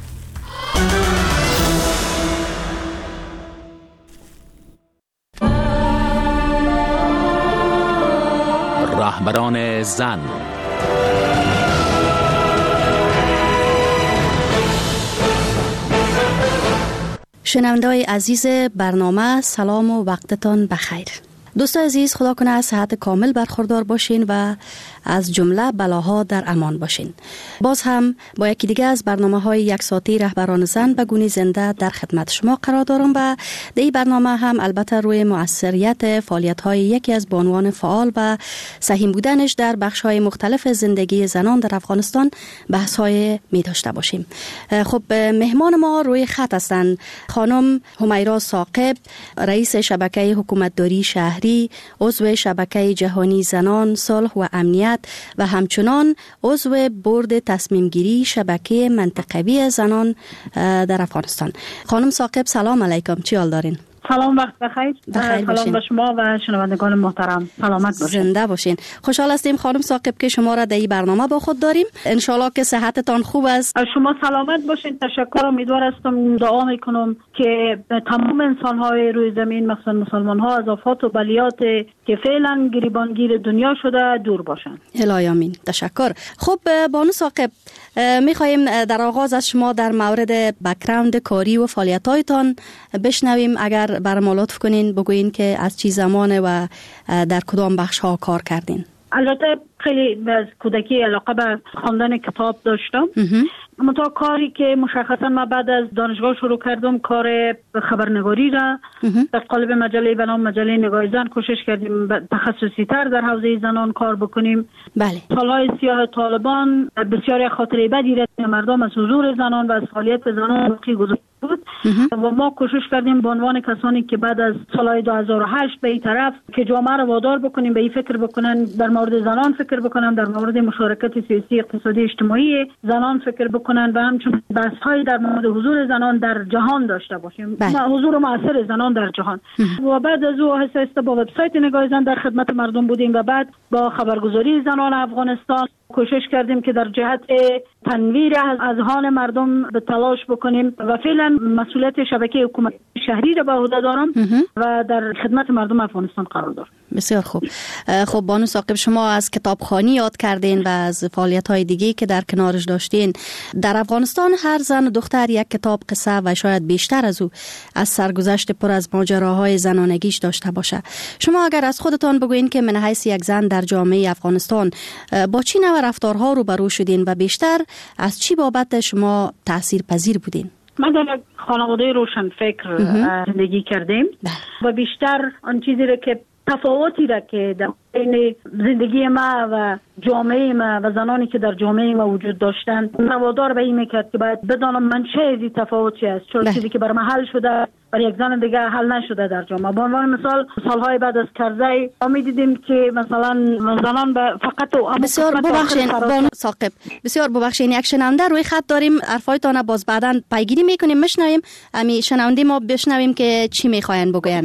رهبران زن. شنونده‌های عزیز برنامه، سلام و وقتتان بخیر. دوستان عزیز، خدا کنه از صحت کامل برخوردار باشین و از جمله بلاها در امان باشین. باز هم با یکی دیگه از برنامه‌های یک ساعته رهبران زن به گونه زنده در خدمت شما قرار دارم و در این برنامه هم البته روی مؤثریت فعالیت‌های یکی از بانوان فعال و سهیم بودنش در بخش‌های مختلف زندگی زنان در افغانستان بحث‌های می داشته باشیم. خب مهمان ما روی خط هستند خانم همیرا ثاقب، رئیس شبکه حکومتداری شهری، عضو شبکه جهانی زنان صلح و امنیت و همچنان عضو بورد تصمیم گیری شبکه منطقوی زنان در افغانستان. خانم ثاقب سلام علیکم، چی حال دارین؟ سلام، وقت بخیر. سلام به شما و شنوندگان محترم، سلامت باشین. زنده باشین. خوشحال هستیم خانم ثاقب که شما را در این برنامه با خود داریم. ان شاءالله که صحتتان خوب است. شما سلامت باشین. تشکر. امیدوار هستم، دعا میکنم که تمام انسان های روی زمین مخصوصا مسلمان ها از آفات و بلیات که فعلا گریبانگیر دنیا شده دور باشن. الهی آمین. تشکر. خب بانو ثاقب، میخواهیم در آغاز از شما در مورد بک‌گراند کاری و فعالیت‌هایتان بشنویم. اگر برام لطف کنین بگوین که از چی زمانه و در کدام بخش ها کار کردین؟ البته خیلی از کودکی علاقه به خواندن کتاب داشتم. منتها کاری که مشخصا من بعد از دانشگاه شروع کردم کار خبرنگاری را در قالب مجله به نام مجله نگاه زن کوشش کردیم تخصصی تر در حوزه زنان کار بکنیم. بله. سالهای سیاه طالبان بسیاری خاطره بدی را مردم از حضور زنان و از فعالیت زنان باقی گذاشته بود و ما کوشش کردیم به عنوان کسانی که بعد از سال 2008 به این طرف که جامعه را وادار بکنیم به این فکر بکنن، در مورد زنان فکر بکنن، در مورد مشارکت سیاسی اقتصادی اجتماعی زنان فکر بکنن و همچنین بحث‌های در مورد حضور زنان در جهان داشته باشیم. حضور مؤثر زنان در جهان. و بعد از او آهسته با وبسایت نگاه زن در خدمت مردم بودیم و بعد با خبرگزاری زنان افغانستان کوشش کردیم که در جهت تنویر اذهان مردم به تلاش بکنیم و فعلا مسئولیت شبکه حکومت شهری را به عهده دارم و در خدمت مردم افغانستان قرار دارم. بسیار خوب. خب بانو ثاقب، شما از کتابخوانی یاد کردین و از فعالیت‌های دیگه که در کنارش داشتین. در افغانستان هر زن و دختر یک کتاب قصه و شاید بیشتر از او از سرگذشت پر از ماجراهای زنانگیش داشته باشه. شما اگر از خودتان بگوین که من حیث یک زن در جامعه افغانستان با چی نوع رفتارها روبرو شدین و بیشتر از چی بابت شما تأثیر پذیر بودین؟ من در یک خانواده روشنفکر زندگی کردیم و بیشتر آن چیزی را که تفاوتی را که در بین زندگی ما و جامعه ما و زنانی که در جامعه ما وجود داشتند نوادار به این میکرد که باید بدانم منشأ این تفاوتی است، چون چیزی که برای من حل شده برای یک زن دیگه حل نشده در جامعه. به عنوان مثال سالهای بعد از کرزی ما دیدیم که مثلا زنان فقط بسیار ببخشید بانو ثاقب، بسیار ببخشید، یک شنونده روی خط داریم، حرفایتان باز بعداً پیگیری میکنیم، میشنویم. امی شنونده ما بشنویم که چی میخواین بگوین.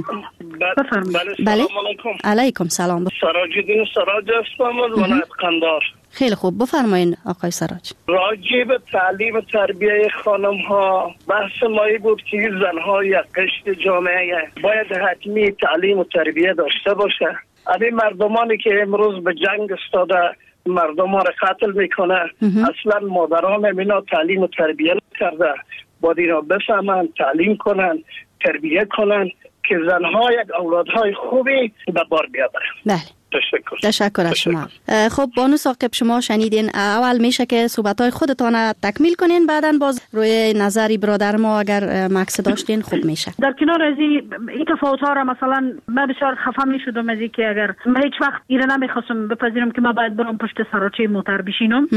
بله. علیکم سلام. سراج الدین سراج هستم از ولایت قندار. خیلی خوب، بفرمایید آقای سراج. راجع به تعلیم و تربیت خانم ها بحث مایی بود که زنها یک قشر جامعه باید حتمی تعلیم و تربیت داشته باشه. این مردمانی که امروز به جنگ استاده مردم ها را قتل میکنه اصلا مادران مینا تعلیم و تربیت کرده، باید اینا بفهمن، تعلیم کنن، تربیت کنن که زنها یک اولادهای خوبی به بار بیاورن. بله. تشکر از شما. خب بانو ثاقب، شما شنیدین. اول میشه که صحبت‌های خودتان تکمیل کنین، بعداً باز روی نظری برادر ما اگر مکس داشتین خوب میشه. در کنار از این تفاوت‌ها را مثلا من بسیار خفه میشدم از اینکه اگر من هیچ وقت ایره نمیخواستم بپذیرم که من باید برم پشت سراچه موتر بشینم.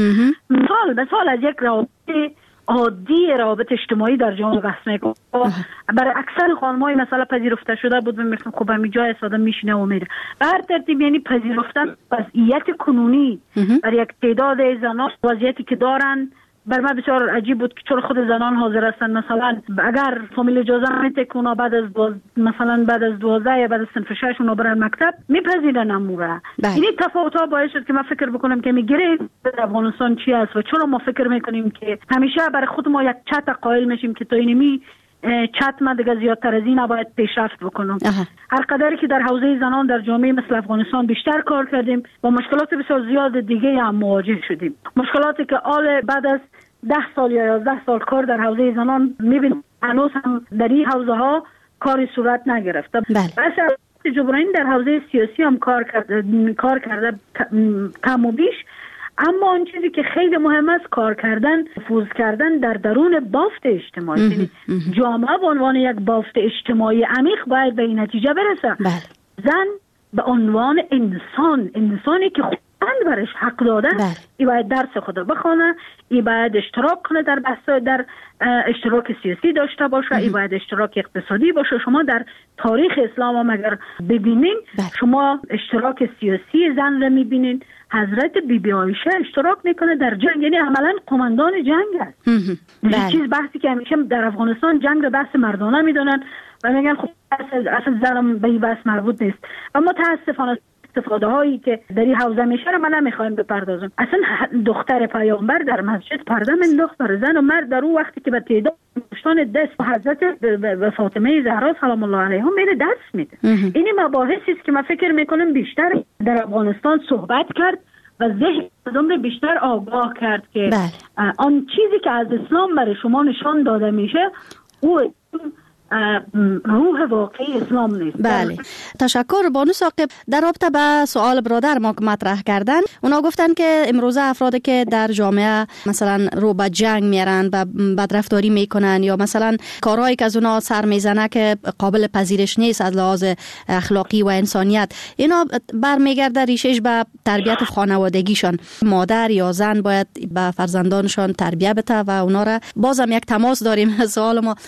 مثال از یک رابطه عادی روابط اجتماعی در جامعه بحث میکنم. برای اکثر خانم‌های مثلا پذیرفته شده بود و میگفتم خب همین جای آدم میشینه و میره. به هر ترتیب یعنی پذیرفتن وضعیت کنونی برای یک تعداد زنان وضعیتی که دارن بر من بسیار عجیب بود که چرا خود زنان حاضر هستن مثلا اگر فامیل اجازه نمیده که اونا بعد از مثلا بعد از 12 یا بعد از صنف 6 اونا برن مکتب میپذیرن اموره. این تفاوت‌ها باعث شد که من فکر بکنم که میگیره در افغانستان چی است و چرا ما فکر میکنیم که همیشه برای خود ما یک چت قائل میشیم که تو اینمی چت من دیگه زیادتر از این نباید پیشرفت بکنم. هر قدری که در حوزه زنان در جامعه مثل افغانستان بیشتر کار کردیم با مشکلات بسیار زیاد دیگه هم مواجه شدیم. مشکلاتی که آل بعد از 10 سال یا 11 سال کار در حوزه زنان میبینیم هنوز هم در این حوزه ها کاری صورت نگرفته. بس جبران در حوزه سیاسی هم کار کرده کم و بیش، اما اون چیزی که خیلی مهم است کار کردن، نفوذ کردن در درون بافت اجتماعی. جامعه به عنوان یک بافت اجتماعی عمیق باید به این نتیجه برسه. زن به عنوان انسانی که خودن برش حق داده، ای باید درس خود بخونه، ای باید اشتراک کنه در بحث، در اشتراک سیاسی داشته باشه، ای باید اشتراک اقتصادی باشه. شما در تاریخ اسلام هم اگر ببینین شما اشتراک سیاسی زن رو میبینین. حضرت بیبی عایشه اشتراک میکنه در جنگ، یعنی عملا قماندان جنگ است. چیز بحثی که همیشه در افغانستان جنگ رو بحث مردانه میدونن و میگن خب اصلا زنم به این بحث مربوط نیست. و متاسفانه استفاده هایی که در این حوزه میشه رو من نمیخوایم بپردازم. اصلا دختر پیامبر در مسجد پرده انداخت بر زن و مرد در اون وقتی که به تعداد پشتان دست به حضرت فاطمه زهرا سلام الله علیها میره دست میده. این مباحثی است که من فکر میکنم بیشتر در افغانستان صحبت کرد و ذهن مردم رو بیشتر آگاه کرد که آن چیزی که از اسلام برای شما نشان داده میشه او روح واقعی اسلام نیست. بله، تشکر بانو ثاقب. در رابطه به سوال برادر ما که مطرح کردن، اونا گفتن که امروزه افرادی که در جامعه مثلا رو به جنگ میارن و بدرفتاری میکنن یا مثلا کارهایی که از اونا سر میزنه که قابل پذیرش نیست از لحاظ اخلاقی و انسانیت، اینا برمیگرده ریشش به تربیت خانوادگیشان. مادر یا زن باید به فرزندانشان تربیت بده و اونا را بازم یک تماس داریم. سوال ما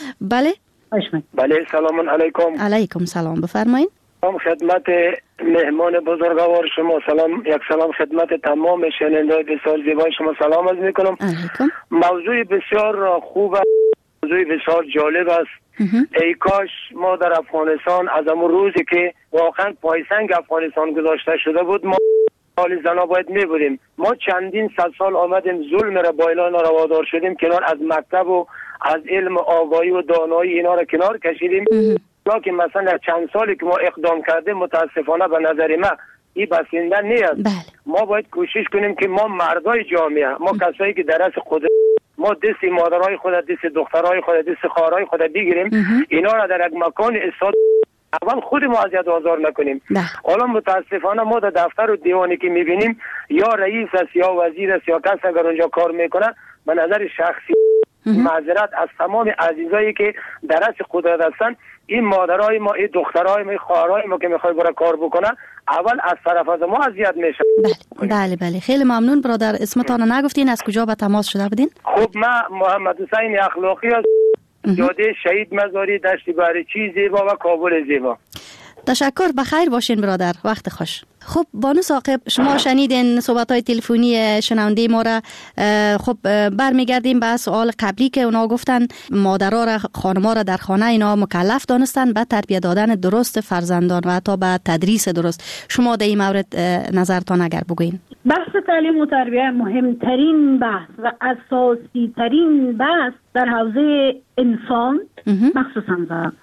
بله، سلام علیکم. علیکم سلام، بفرمایید. سلام خدمت مهمان بزرگوار شما، یک سلام خدمت تمام شنوندگان بسیار زیبای شما سلام عرض میکنم. موضوع بسیار خوب است، موضوع بسیار جالب است. ای کاش ما در افغانستان از اون روزی که واقعا پایسنگ افغانستان گذاشته شده بود ما حال زنا باید می بودیم. ما چندین صد سال آمدیم ظلم را با اینا روادار شدیم، کنار از مکتب و از علم آگاهی و دانایی اینا را کنار کشیدیم. که مثلا چند سالی که ما اقدام کردیم متاسفانه به نظر من این بسنده نیست. ما باید کوشش کنیم که ما مردای جامعه، ما کسایی که در اصل خود ما دست مادرای خود، دست دخترای خود، دست خواهرای خود بگیریم، اینا را در یک مکان استاد اول خود ما اذیت و آزار نکنیم. حالا متاسفانه ما در دفتر و دیوانی که میبینیم یا رئیس است یا وزیر است یا کس اگر اونجا کار میکنه، به نظر شخصی معذرت از تمام عزیزایی که در اصل قدرت هستن، این مادرای ما، این دخترای ما، این خواهرای ما که میخوای برای کار بکنه اول از طرف از ما اذیت میشه. بله خیلی ممنون برادر. اسمتان نگفتین، از کجا به تماس شده بودین؟ خب من محمد حسین اخلاقی از جاده شهید مزاری، دشت بهرچی زیبا و کابل زیبا. تشکر، بخیر باشین برادر، وقت خوش. خب بانو ثاقب، شما شنیدین صحبت‌های تلفنی شنونده ما را. خب برمیگردیم به سوال قبلی که اونا گفتن مادرها را، خانم‌ها را در خانه اینا مکلف دانستن به تربیت دادن درست فرزندان و حتی به تدریس درست. شما در این مورد نظرتان اگر بگوین. بحث تعلیم و تربیت مهمترین بحث و اساسی ترین بحث در حوزه انسان مخصوصا زن.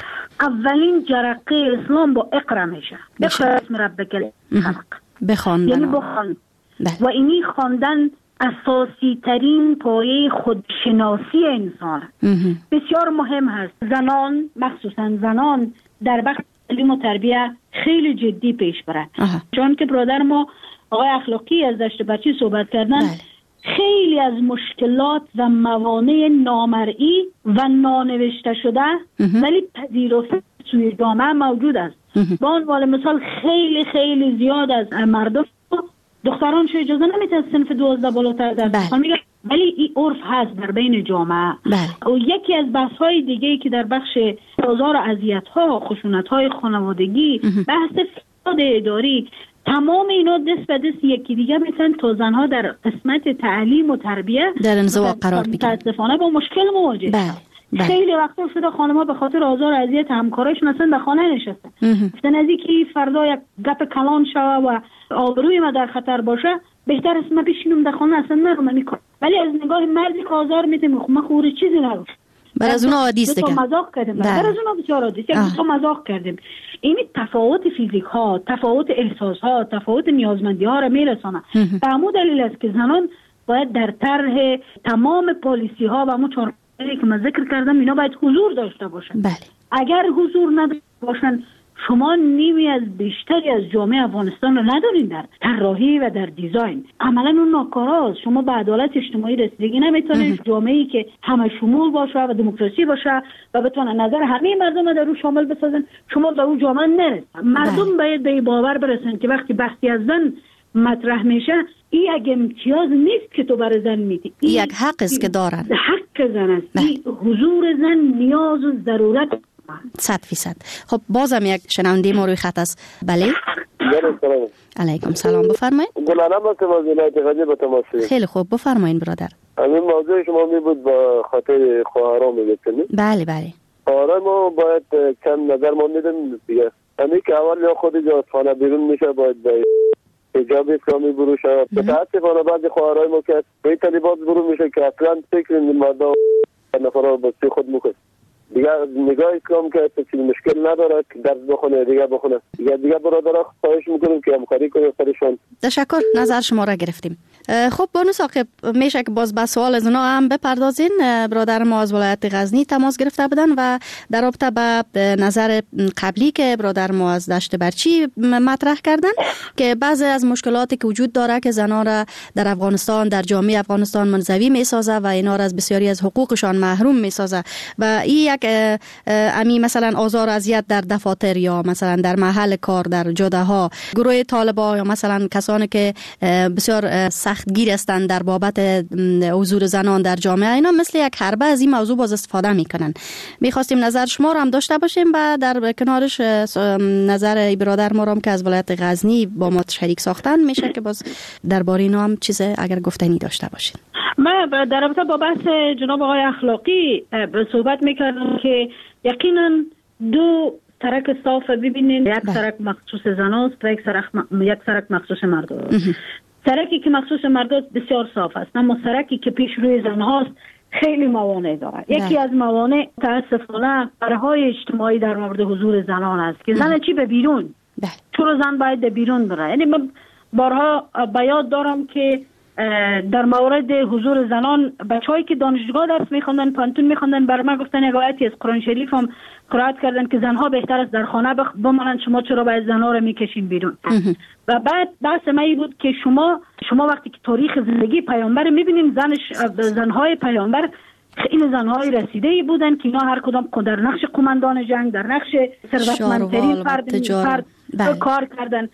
اولین جرقه اسلام با اقرا میشه. اقرا اسم ربک الخلق، بخوان، یعنی بخوان. و اینی خواندن اساسی ترین پایه خودشناسی انسان. بسیار مهم هست. زنان، مخصوصا زنان، در بخش تعلیم و تربیت خیلی جدی پیش برن. چون که برادر ما آقای اخلاقی از دشت برچی صحبت کردن، خیلی از مشکلات و موانع نامرئی و نانوشته شده ولی پذیرفته توی جامعه موجود است. با عنوان مثال خیلی زیاد از مردم دخترانش اجازه نمیده صنف 12 بالاتر درس بخوان، ولی این عرف هست در بین جامعه. و یکی از بحث‌های دیگه‌ای که در بخش آزار و اذیت‌ها، خشونت‌های خانوادگی، بحث فساد اداری، تمام اینا دست به دست یکی دیگه میتونن تا زنها در قسمت تعلیم و تربیت در انزوا قرار بگیرن. متاسفانه با مشکل مواجه. خیلی وقتا شده خانم‌ها به خاطر آزار و اذیت همکارایشون اصلا به خانه نشستن. گفتن از اینکه فردا یک گپ کلان شوه و آبروی ما در خطر باشه، بهتر است من بشینم در خانه اصلا نرم میکنم. ولی از نگاه مردی که آزار میده من خوره چیزی نرم. برای از اون عادی است که مزاق کردیم. برای از اون بسیار عادی است. تو مزاق کردیم. این تفاوت فیزیک ها، تفاوت احساس ها، تفاوت نیازمندی ها را میرسانه. به همون دلیل است که زنان باید در طرح تمام پالیسی ها و همون چهار که من ذکر کردم اینا باید حضور داشته باشن. اگر حضور نداشته باشن، شما نیمی از بیشتری از جامعه افغانستان رو ندارین در طراحی و در دیزاین. عملا اون ناکاراست. شما به عدالت اجتماعی رسیدگی نمیتونید. جامعه‌ای که همه شمول باشه و دموکراسی باشه و بتونه نظر همه مردم در رو شامل بسازن، شما به اون جامعه نرسید. مردم باید به باور برسن که وقتی بحثی از زن مطرح میشه، این یک امتیاز نیست که تو برای زن میدی، یک حق است که دارن. حق زن است. حضور زن نیاز و ضرورت 100%. خب بازم یک شنونده ما روی خط است. بله. علیکم سلام، بفرمایید. گلانم هستم از ولایت غزنی با تماس. خیلی خوب، بفرمایید برادر. همین موضوع شما می بود با خاطر خواهرام میگفتید. بله. خواهرای ما باید چند نظر ما میدیم دیگه. همین که اول یا خود از خانه بیرون میشه باید به حجاب اسلامی برو شد. متاسفانه بعضی خواهرای ما که به این لباس برو میشه که اصلا فکر مردم نفرها به خود میکنه. دیگه نگاه اسلام که چیزی مشکل نداره که درس بخونه دیگه بخونه. دیگه برادرها خواهش میکنیم که همکاری کنید سرشون. تشکر، نظر شما را گرفتیم. خب بانو ثاقب، میشه که باز به سوال از اونا هم بپردازین. برادر ما از ولایت غزنی تماس گرفته بودن و در رابطه به نظر قبلی که برادر ما از دشت برچی مطرح کردن که بعضی از مشکلاتی که وجود داره که زنان را در افغانستان، در جامعه افغانستان منزوی میسازه و اینا را از بسیاری از حقوقشان محروم میسازه و این یک امی مثلا آزار و اذیت در دفاتر یا مثلا در محل کار، در جاده ها، گروه طالبا یا مثلا کسانی که بسیار سختگیر هستند در بابت حضور زنان در جامعه، اینا مثل یک حربه از این موضوع باز استفاده میکنن. میخواستیم نظر شما رو هم داشته باشیم و در کنارش نظر برادر ما رو هم که از ولایت غزنی با ما شریک ساختن، میشه که باز درباره اینا هم چیز اگر گفتنی داشته باشین. من در رابطه با بحث جناب آقای اخلاقی صحبت میکردم که یقینا دو سرک صاف ببینین، یک سرک مخصوص زناست و یک سرک مخصوص مرد است. سرکی که مخصوص مرد است بسیار صاف است، اما سرکی که پیش روی زنهاست خیلی موانع داره. یکی از موانع متاسفانه برهای اجتماعی در مورد حضور زنان است که زن چی به بیرون، چرا زن باید به بیرون بره. یعنی من بارها به یاد دارم که در مورد حضور زنان بچه‌هایی که دانشگاه درس می‌خوندن، پانتون می‌خوندن، بر من گفتن یک آیتی از قرآن شریف هم قرائت کردن که زنها بهتر است در خانه بمانند، شما چرا باید زنها رو می‌کشین بیرون. و بعد بحث من بود که شما وقتی که تاریخ زندگی پیامبر می‌بینین، زنهای پیامبر خیلی زنهای رسیده‌ای بودن که اینا هر کدام در نقش قماندان جنگ، در نقش ثروتمندترین فرد کار کردن.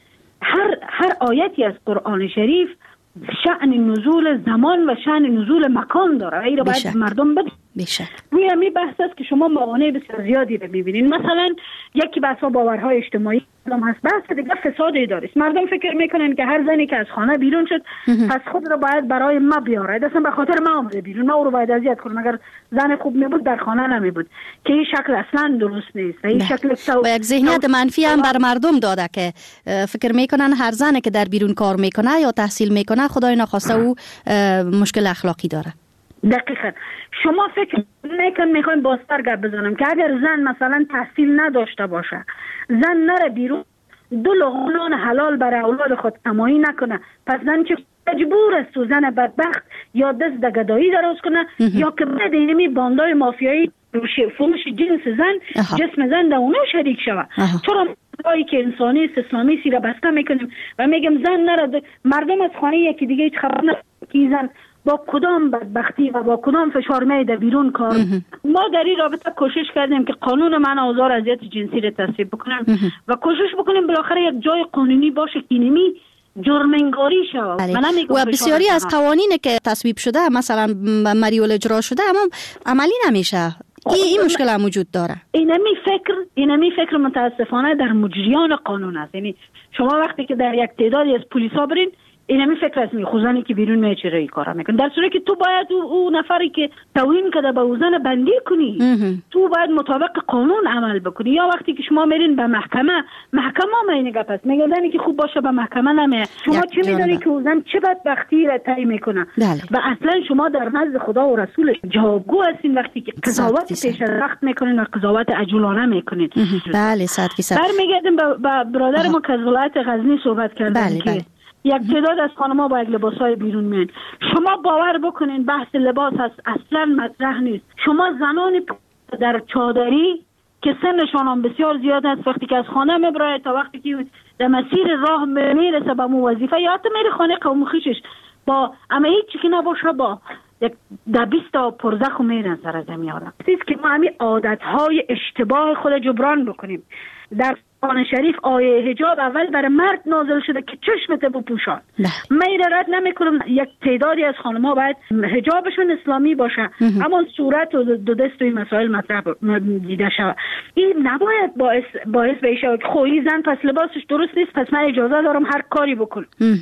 هر آیتی از قرآن شریف شأن نزول زمان و شأن نزول مکان داره. این رو باید مردم بدونن. روی همین بحث است که شما موانع بسیار زیادی رو می‌بینید. مثلا یکی بحث باورهای اجتماعی هست، بحث دیگه فساد اداری است. مردم فکر میکنن که هر زنی که از خانه بیرون شد پس خود رو باید برای ما بیاره، اصلا به خاطر ما اومده بیرون، ما او رو باید اذیت کنیم. اگر زن خوب میبود در خانه نمیبود، که این شکل اصلا درست نیست. این شکل با یک ذهنیت منفی هم بر مردم داده که فکر میکنن هر زنی که در بیرون کار میکنه یا تحصیل میکنه خدای نخواسته او مشکل اخلاقی داره. دقیقاً. شما فکر میخوایم باستر گپ بزنم که اگر زن مثلا تحصیل نداشته باشه، زن نره بیرون، 2 لقمه نان حلال برای اولاد خود کمایی نکنه، پس زن چه مجبور است و زن بدبخت یا دست دگدایی دراز کنه یا که بعد اینمی باندای مافیایی فروش جنس زن جسم زن در اونو شریک شوه. چرا مردایی که انسانی است اسلامی سی را بسته میکنیم و میگم زن نره، مردم از خانه یکی دیگه هیچ خبر نداره که زن با کدام بدبختی و با کدام فشار میده بیرون کار. ما در این رابطه کوشش کردیم که قانون منع آزار اذیت جنسی را تصویب بکنیم و کوشش بکنیم بالاخره یک جای قانونی باشه که اینمی جرم‌انگاری شود. و بسیاری از قوانین که تصویب شده مثلا مریول اجرا شده اما عملی نمیشه. این مشکل هم وجود داره. اینمی فکر متاسفانه در مجریان قانون است. یعنی شما وقتی که در یک تعدادی از پلیسا برین، اینمی فکر است میخوزنی که بیرون میچره این کارا میکن، در صورتی که تو باید او نفری که توهین کرده به اوزن بندی کنی. تو باید مطابق قانون عمل بکنی. یا وقتی که شما میرین به محکمه مینه گپ است، میگن که خوب باشه به محکمه نمیه. شما چی میدونی که اوزن چه بدبختی را طی میکنه و اصلا شما در نزد خدا و رسول جوابگو هستین وقتی که قضاوت پیش از وقت میکنین و قضاوت عجولانه میکنین. بله 100%. برمیگردیم به برادر ما که از ولایت غزنی صحبت کردن که یک تعداد از خانم‌ها با یک لباسای بیرون میان. شما باور بکنین بحث لباس اصلا مطرح نیست. شما زنانی در چادری که سنشان هم بسیار زیاد است، وقتی که از خانه میبره تا وقتی که در مسیر راه میرسه به مو وظیفه یا حتی میره خانه قوم خویشش با اما هیچی که نباشه با یک 20 تا پرزخم میرن سر زمین آدم. چیزی که ما همین عادت‌های اشتباه خود جبران بکنیم. در قرآن شریف آیه حجاب اول برای مرد نازل شده که چشمت بپوشان. من رد نمیکنم یک تعدادی از خانم‌ها باید حجابشون اسلامی باشه اما صورت و دو دست و این مسائل مطرح دیده شود. این نباید باعث بشه که خویی زن پس لباسش درست نیست پس من اجازه دارم هر کاری بکنم.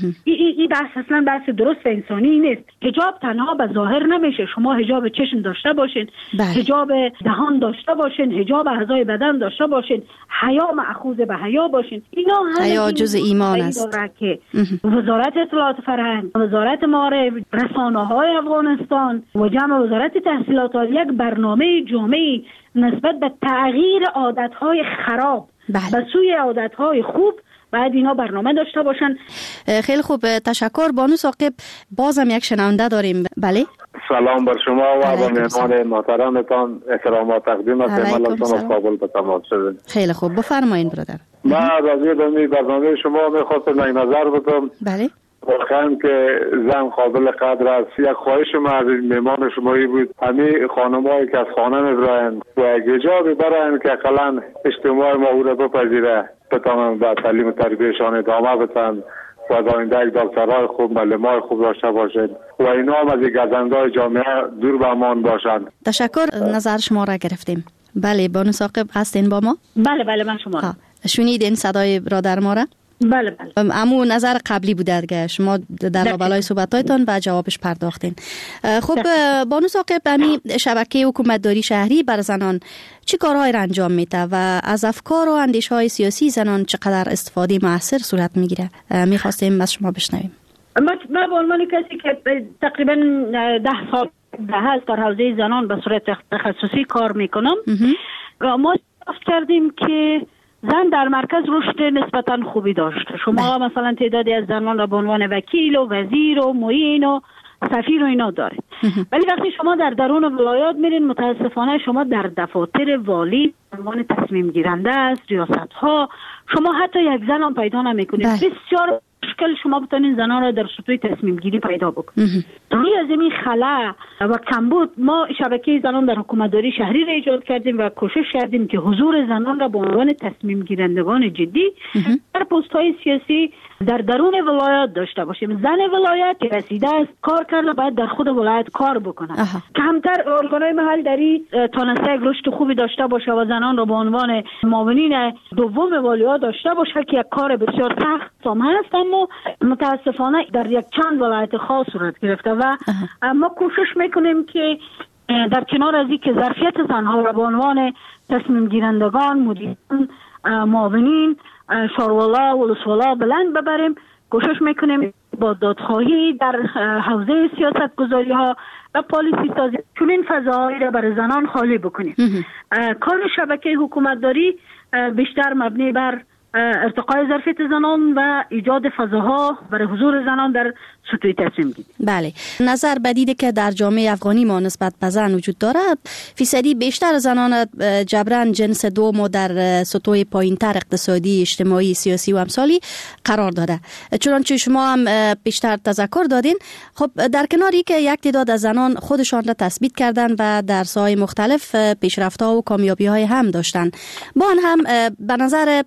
این بحث اصلا بحث درست و انسانی نیست. حجاب تنها به ظاهر نمیشه. شما حجاب چشم داشته باشین، حجاب دهان داشته باشین، حجاب اعضای بدن داشته باشین، حیا مأخوذ به حیا باشین. اینا حیا جزء ایمان است. که وزارت اطلاعات فرهنگ، وزارت معارف، رسانه‌های افغانستان و جمع وزارت تحصیلات یک برنامه جامعی نسبت به تغییر عادت‌های خراب به سوی عادت‌های خوب باید اینا برنامه داشته باشن. خیلی خوب، تشکر. بانو ثاقب بازم یک شنونده داریم. بله سلام بر شما و با مهمان محترمتان احترامات تقدیم است. ملاتون از کابل به تماس شدیم. خیلی خوب، بفرمایید برادر. من راضی به برنامه شما میخواستم یک نظر بدم. بله واقعا که زن قابل قدر است. یک خواهش ما از مهمان شمایی بود همین خانم‌هایی که از خانه میبرند و یک حجابی برند که اقلا اجتماع ما او را بپذیره بتانند به تعلیم و تربیهشان ادامه بدن و در آینده یک دکترهای خوب معلمای خوب داشته باشند و اینا هم از گزنده‌های جامعه دور به امان باشند. تشکر، نظر شما را گرفتیم. بله بانو ثاقب هستین با ما؟ بله من شما شنیدین صدای برادر ما را؟ بله. امو نظر قبلی بوده دیگه، شما در لابلای صحبتایتان به جوابش پرداختین. خب بانو ثاقب، همین شبکه حکومتداری شهری بر زنان چه کارهای را انجام میده و از افکار و اندیشه‌های سیاسی زنان چقدر استفاده موثر صورت میگیره؟ میخواستیم از شما بشنویم. ما به عنوان کسی که تقریبا 10 سال هست در حوزه زنان به صورت تخصصی کار میکنم، ما احساس کردیم که زن در مرکز رشد نسبتا خوبی داشته. شما مثلا تعدادی از زنان را به عنوان وکیل و وزیر و معین و سفیر و اینا دارید، ولی وقتی شما در درون ولایات میرین متاسفانه شما در دفاتر والی به عنوان تصمیم گیرنده است، ریاست ها، شما حتی یک زن هم پیدا نمیکنید. بسیار مشکل شما بتونین زنان را در سطوح تصمیم گیری پیدا بکنید. روی از این خلا و کمبود ما شبکه زنان در حکومتداری شهری را ایجاد کردیم و کوشش کردیم که حضور زنان را به عنوان تصمیم گیرندگان جدی در پست های سیاسی در درون ولایت داشته باشیم. زن ولایت که رسیده است کار کرده باید در خود ولایت کار بکنه. کمتر ارگانهای محلی تانسته یک رشد خوبی داشته باشه و زنان را به عنوان معاونین دوم والی‌ها داشته باشه که یک کار بسیار سخت هم هست، اما متاسفانه در یک چند ولایت خاص صورت گرفته و ما کوشش میکنیم که در کنار از این که ظرفیت زنها را به عنوان تصمیم گیرندگان، مدیران، معاونین، شاروالا و ولسوالا بلند ببریم. کوشش میکنیم با دادخواهی در حوزه سیاست گذاری ها و پالیسی سازی چنین فضاهایی را برای زنان خالی بکنیم. کار شبکه حکومتداری بیشتر مبنی بر ارتقای ظرفیت زنان و ایجاد فضاها برای حضور زنان در سطوح تصمیم گیری. بله، نظر بدیده که در جامعه افغانی ما نسبت به زن وجود دارد، فیصدی بیشتر زنان جبران جنس دوم و در سطوح پایینتر اقتصادی، اجتماعی، سیاسی و امثالی قرار داده. چنانچه شما هم بیشتر تذکر دادین. خب در کناری که یک تعداد از زنان خودشان را تثبیت کردن و در ساحات مختلف پیشرفت‌ها و کامیابی‌های هم داشتن، با آن هم به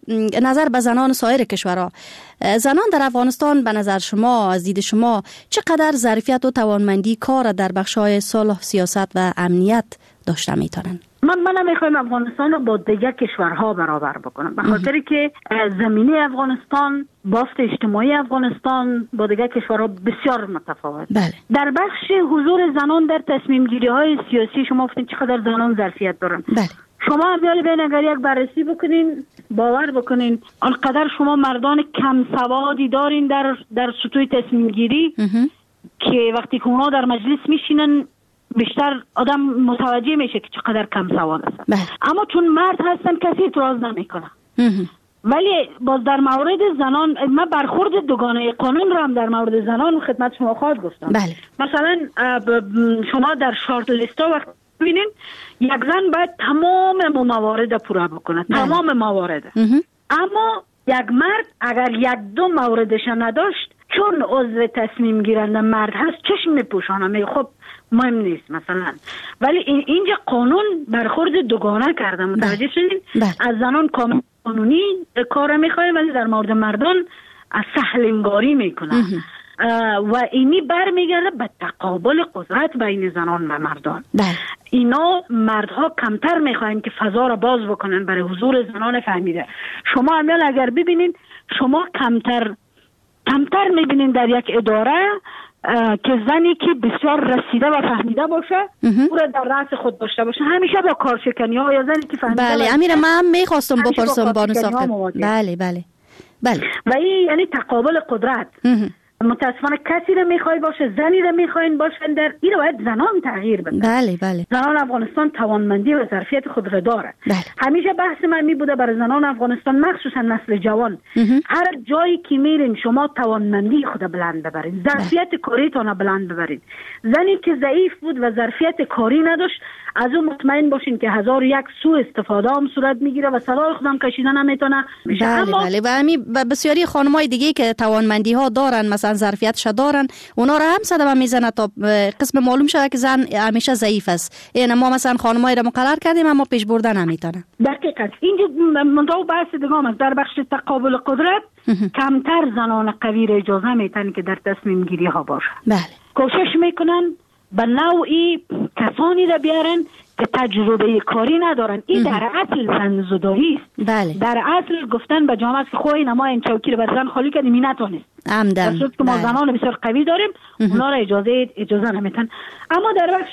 نظر به زنان سایر کشورها، زنان در افغانستان به نظر شما، از دید شما، چقدر ظرفیت و توانمندی کار در بخش‌های صلح، سیاست و امنیت داشته میتونن؟ من نمیخوایم افغانستان رو با دیگر کشورها برابر بکنم، به خاطری که زمینه افغانستان، بافت اجتماعی افغانستان با دیگر کشورها بسیار متفاوت. در بخش حضور زنان در تصمیم گیری های سیاسی شما گفتین چقدر زنان ظرفیت دارن. شما امیال بین اگر یک بررسی بکنین، باور بکنین آنقدر شما مردان کم سوادی دارین در سطوح تصمیم گیری که وقتی که اونا در مجلس میشینن بیشتر آدم متوجه میشه که چقدر کم سواد هستن. اما چون مرد هستن کسی اعتراض نمیکنه. ولی باز در مورد زنان، من برخورد دوگانه قانون رو هم در مورد زنان خدمت شما خواهد گفتم. مثلا شما در شارت لیستا وقت ببینین یک زن باید تمام موارد پورا بکنه، تمام موارد. اما یک مرد اگر یک دو موردش نداشت، چون عضو تصمیم گیرنده مرد هست چشم میپوشانه، میگه خب مهم نیست مثلا. ولی اینجا قانون برخورد دوگانه کرده، متوجه شدین؟ از زنان قانونی کار میخواه ولی در مورد مردان از سهلنگاری میکنه و اینی برمیگرده به تقابل قدرت بین زنان و مردان. اینا مردها کمتر میخواین که فضا را باز بکنن برای حضور زنان فهمیده. شما امیال اگر ببینین، شما کمتر میبینین در یک اداره که زنی که بسیار رسیده و فهمیده باشه او را در رأس خود داشته باشه، همیشه با کارشکنی ها یا زنی که فهمیده. بله امیر، من میخواستم بپرسم بانو ثاقب. بله و این یعنی تقابل قدرت. متاسفانه کسی رو میخوای باشه، زنی رو میخواین باشن، در این رو باید زنان تغییر بدن. زنان افغانستان توانمندی و ظرفیت خود را داره. همیشه بحث من می بوده برای زنان افغانستان، مخصوصا نسل جوان، هر جایی که میرین شما توانمندی خود بلند ببرین، ظرفیت کاریتون بلند ببرین. زنی که ضعیف بود و ظرفیت کاری نداشت، از اون مطمئن باشین که 1001 سوء استفاده هم صورت میگیره و صلاح خودم کشیدن نمیتونه. بله و همین بسیاری خانمای دیگه که توانمندی ها دارن، مثلا ظرفیتش دارن، اونا را هم صدمه میزنه تا قسم معلوم شده که زن همیشه ضعیف است. یعنی ما مثلا خانمایی را مقرر کردیم اما پیش بردن نمیتونه. دقیقاً اینجا منطقه بحث دیگه است. در بخش تقابل قدرت کمتر زنان قوی را اجازه میتن که در تصمیم گیری ها باشه. کوشش میکنن به نوعی کسانی را بیارن که تجربه کاری ندارن. این در اصل زن‌زدایی است. بله. در اصل گفتن به جامعه که خو اینا ما این چوکی رو بر زن خالی کردیم این نتونست. عمدن. در که ما زنان بسیار قوی داریم اونا را اجازه نمیتن. اما در بخش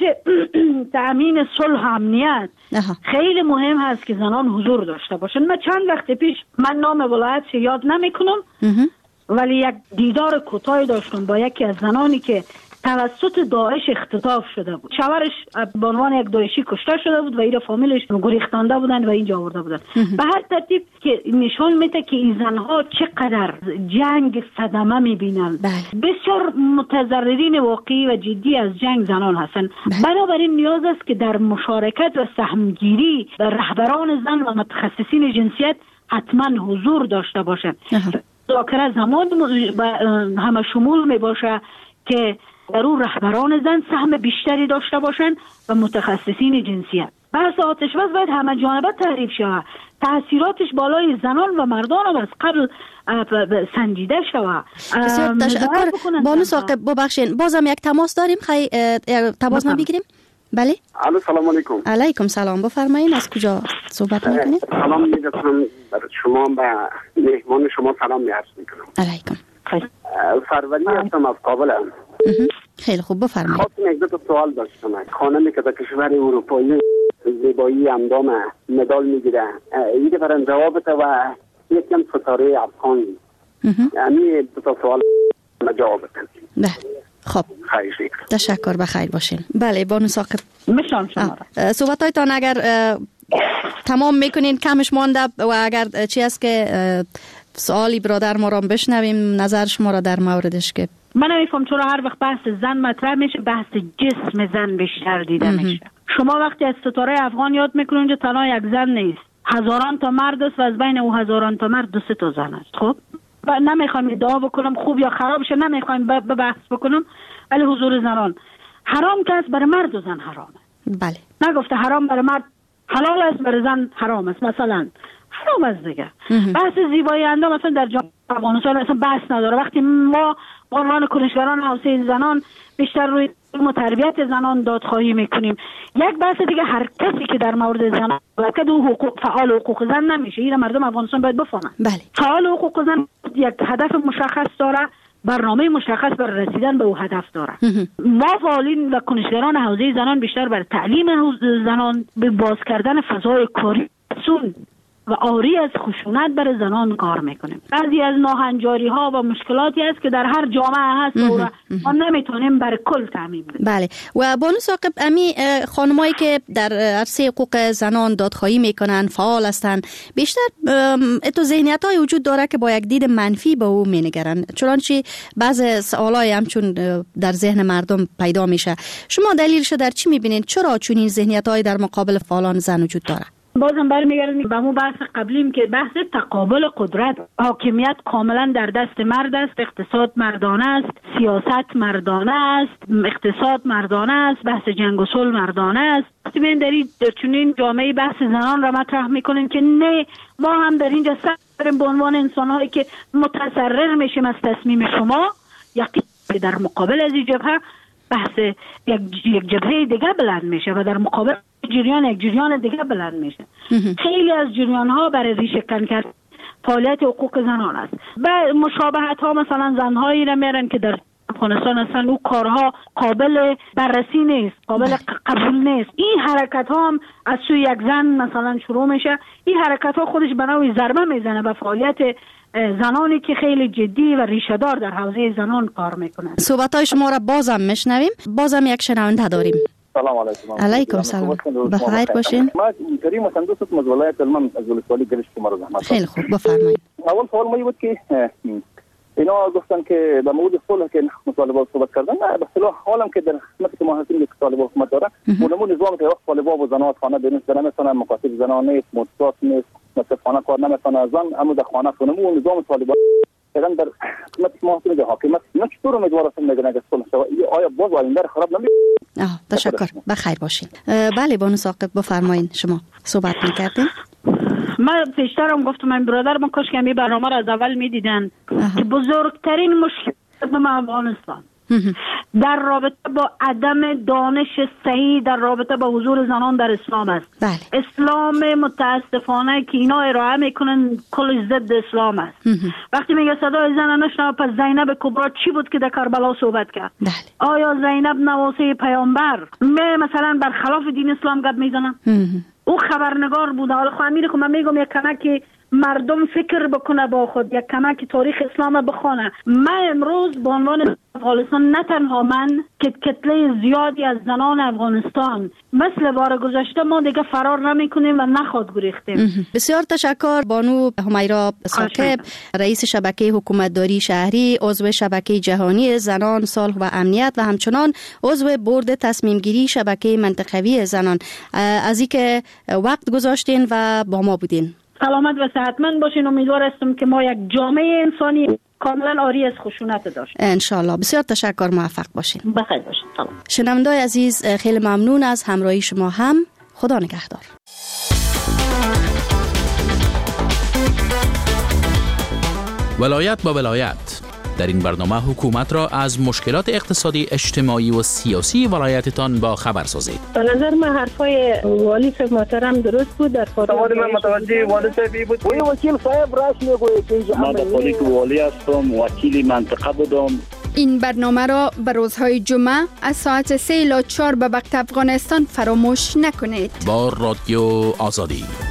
تأمین صلح و امنیت خیلی مهم هست که زنان حضور داشته باشن. من چند وقت پیش من نام ولایت یاد نمیکنم ولی یک دیدار کوتاهی داشتم با یکی از زنانی که توسط داعش اختطاف شده بود. شوهرش به عنوان یک داعشی کشته شده بود و این فامیلش گریختانده بودن و اینجا آورده بودن. به هر ترتیب که نشان میده که این زنها چقدر جنگ صدمه میبینن. بسیار متضررین واقعی و جدی از جنگ زنان هستند. بنابراین نیاز است که در مشارکت و سهمگیری رهبران زن و متخصصین جنسیت حتما حضور داشته باشند. مذاکره زمان همه شمول می باشه که در اون رهبران زن سهم بیشتری داشته باشند و متخصصین جنسیت. بحث آتش بس باید همه جانبه تعریف شود. تأثیراتش بالای زنان و مردان هم از قبل سنجیده شود. بسیار تشکر. بانو ثاقب ببخشین بازم یک تماس داریم. تماس ما بگیریم. بله. الو سلام علیکم. علیکم سلام. بفرمایید از کجا صحبت میکنید؟ سلام می‌رسونم بر شما و مهمان شما سلام عرض میکنم. علیکم. فروری هستم از کابل. خیلی خوب بفرمایید. خواستم یک دو سوال داشتم. خانمی که در کشور اروپایی زیبایی اندام مدال میگیره این برای جوابته و یکم ستاره افغان یعنی دو تا سوال جوابته. بله. خب خیلی تشکر بخیر باشین. بله بانو ثاقب میشم شما صحبتایتان اگر تمام میکنین کمش مانده و اگر چی است که سوالی برادر ما را بشنویم نظر شما را در موردش که من نمیفهم چرا هر وقت بحث زن مطرح میشه بحث جسم زن بیشتر دیده میشه. شما وقتی از ستاره افغان یاد میکنید اونجا تنها یک زن نیست، هزاران تا مرد است و از بین او هزاران تا مرد 2-3 تا زن است. خب نمیخوام ادعا بکنم خوب یا خراب شه، نمیخوام بحث بکنم، ولی حضور زنان حرام که است برای مرد و زن حرامه. بله. نگفته حرام برای مرد حلال است برای زن حرام است. مثلا حرام است دیگه. بحث زیبایی اندام مثلا در جامعه افغانستان اصلا بحث نداره. وقتی ما به عنوان کنشگران حوزه زنان بیشتر روی تربیت زنان دادخواهی میکنیم. یک بحث دیگه هر کسی که در مورد زنان که حقوق فعال حقوق زن نمیشه، این مردم افغانستان باید بفهمن. بله. فعال حقوق زن یک هدف مشخص داره، برنامه مشخص برای رسیدن به او هدف داره. ما فعالین و کنشگران حوزه زنان بیشتر بر تعلیم زنان، به باز کردن فضای کاری سون و آری از خشونت برای زنان کار میکنیم. بعضی از ناهنجاری ها و مشکلاتی است که در هر جامعه هست و ما نمیتونیم برای کل تعمیم بدیم. بله. و بانو ثاقب امی خانمایی که در عرصه حقوق زنان دادخواهی میکنن فعال هستند بیشتر اتو ذهنیت های وجود داره که با یک دید منفی به او مینگرن، چنانچه بعض سوالای همچون در ذهن مردم پیدا میشه. شما دلیلش در چی میبینید؟ چرا چنین ذهنیت های در مقابل فعالان زن وجود داره؟ بازم برمیگردیم به اون بحث قبلیم که بحث تقابل قدرت، حاکمیت کاملا در دست مرد است، اقتصاد مردانه است، سیاست مردانه است، اقتصاد مردانه است، بحث جنگ و صلح مردانه است. وقتی ببین در چنین جامعه بحث زنان را مطرح میکنیم که نه ما هم در اینجا سریم به عنوان انسان‌هایی که متضرر میشیم از تصمیم شما، یقین در مقابل از این جبهه بحث یک جبهه دیگه بلند میشه و در مقابل یک جریان دیگه بلند میشه. خیلی از جریان ها برای ریشه کن کرد فعالیت حقوق زنان است و مشابهت ها مثلا زنهایی را میرن که در افغانستان اصلا او کارها قابل بررسی نیست، قابل قبول نیست. این حرکت ها هم از سوی یک زن مثلا شروع میشه. این حرکت ها خودش به نوعی ضربه میزنه به فعالیت زنانی که خیلی جدی و ریشه دار در حوزه زنان کار میکنن. صحبت های شما را بازم میشنویم. بازم یک شنونده داریم. سلام علیکم. علیکم سلام. بخیر باشین. ما کریم حسن دوست از ولایت هلمند از ولسوالی گرشت شما زحمت. خیلی خوب بفرمایید. اول سوال ما بود که اینا گفتن که به موضوع صلح که مطالبه صحبت کردن، به اصطلاح حالم که در خدمت که ما هستیم که طالب حکومت داره، اونمون نظام که وقت طالبا و زنات خانه برن نمیتونن، مکاتب زنان نیست، مدرسات نیست، مصرفانه کار نمیتونه، زن اما در خانه اونمون نظام طالبا کردن در خدمت ما هستیم که حاکمیت نه چطور امیدوار هستیم میگن که صلح شود. آیا باز آینده خراب نمیشه؟ تشکر. بخیر باشین. بله بانو ثاقب بفرمایید، شما صحبت می‌کردین. من پیشترم گفتم من برادر من کاش که این برنامه را از اول میدیدن که بزرگترین مشکل ما افغانستان در رابطه با عدم دانش صحیح در رابطه با حضور زنان در اسلام است. اسلام متاسفانه که اینا ارائه میکنن کلش ضد اسلام است. وقتی میگه صدای زن نشنوه، پس زینب کبرا چی بود که در کربلا صحبت کرد؟ آیا زینب نواسه پیامبر مثلا برخلاف دین اسلام گپ میزنن؟ او خبرنگار بوده. حالا خواهمیره که من میگم یک کمک مردم فکر بکنه با خود، یک کمک تاریخ اسلام بخونه. من امروز به عنوان افغانستان، نه تنها من که کتله زیادی از زنان افغانستان مثل بار گذشته ما دیگه فرار نمی کنیم و نخواد گریختیم. بسیار تشکر بانو حمیرا ثاقب، رئیس شبکه حکومتداری شهری، عضو شبکه جهانی زنان صلح و امنیت و همچنان عضو بورد تصمیم گیری شبکه منطقوی زنان، از اینکه وقت گذاشتین و با ما بودین. سلامت و صحتمند باشین. امیدوار هستم که ما یک جامعه انسانی کاملا عاری از خشونت داشتیم. انشالله. بسیار تشکر، موفق باشین. بخیر باشین. سلام. شنونده‌های عزیز، خیلی ممنون از همراهی شما هم. خدا نگهدار. ولایت با ولایت. در این برنامه حکومت را از مشکلات اقتصادی، اجتماعی و سیاسی ولایتتان با خبر سازید. به نظر من حرفای والی صاحب محترم درست بود. در سوال من متوجه والی صاحبی بود. وکیل صاحب راست میگوید که من در پالیک والی هستم، وکیل منطقه بودم. این برنامه را به روزهای جمعه از ساعت 3 الی 4 به وقت افغانستان فراموش نکنید. با رادیو آزادی.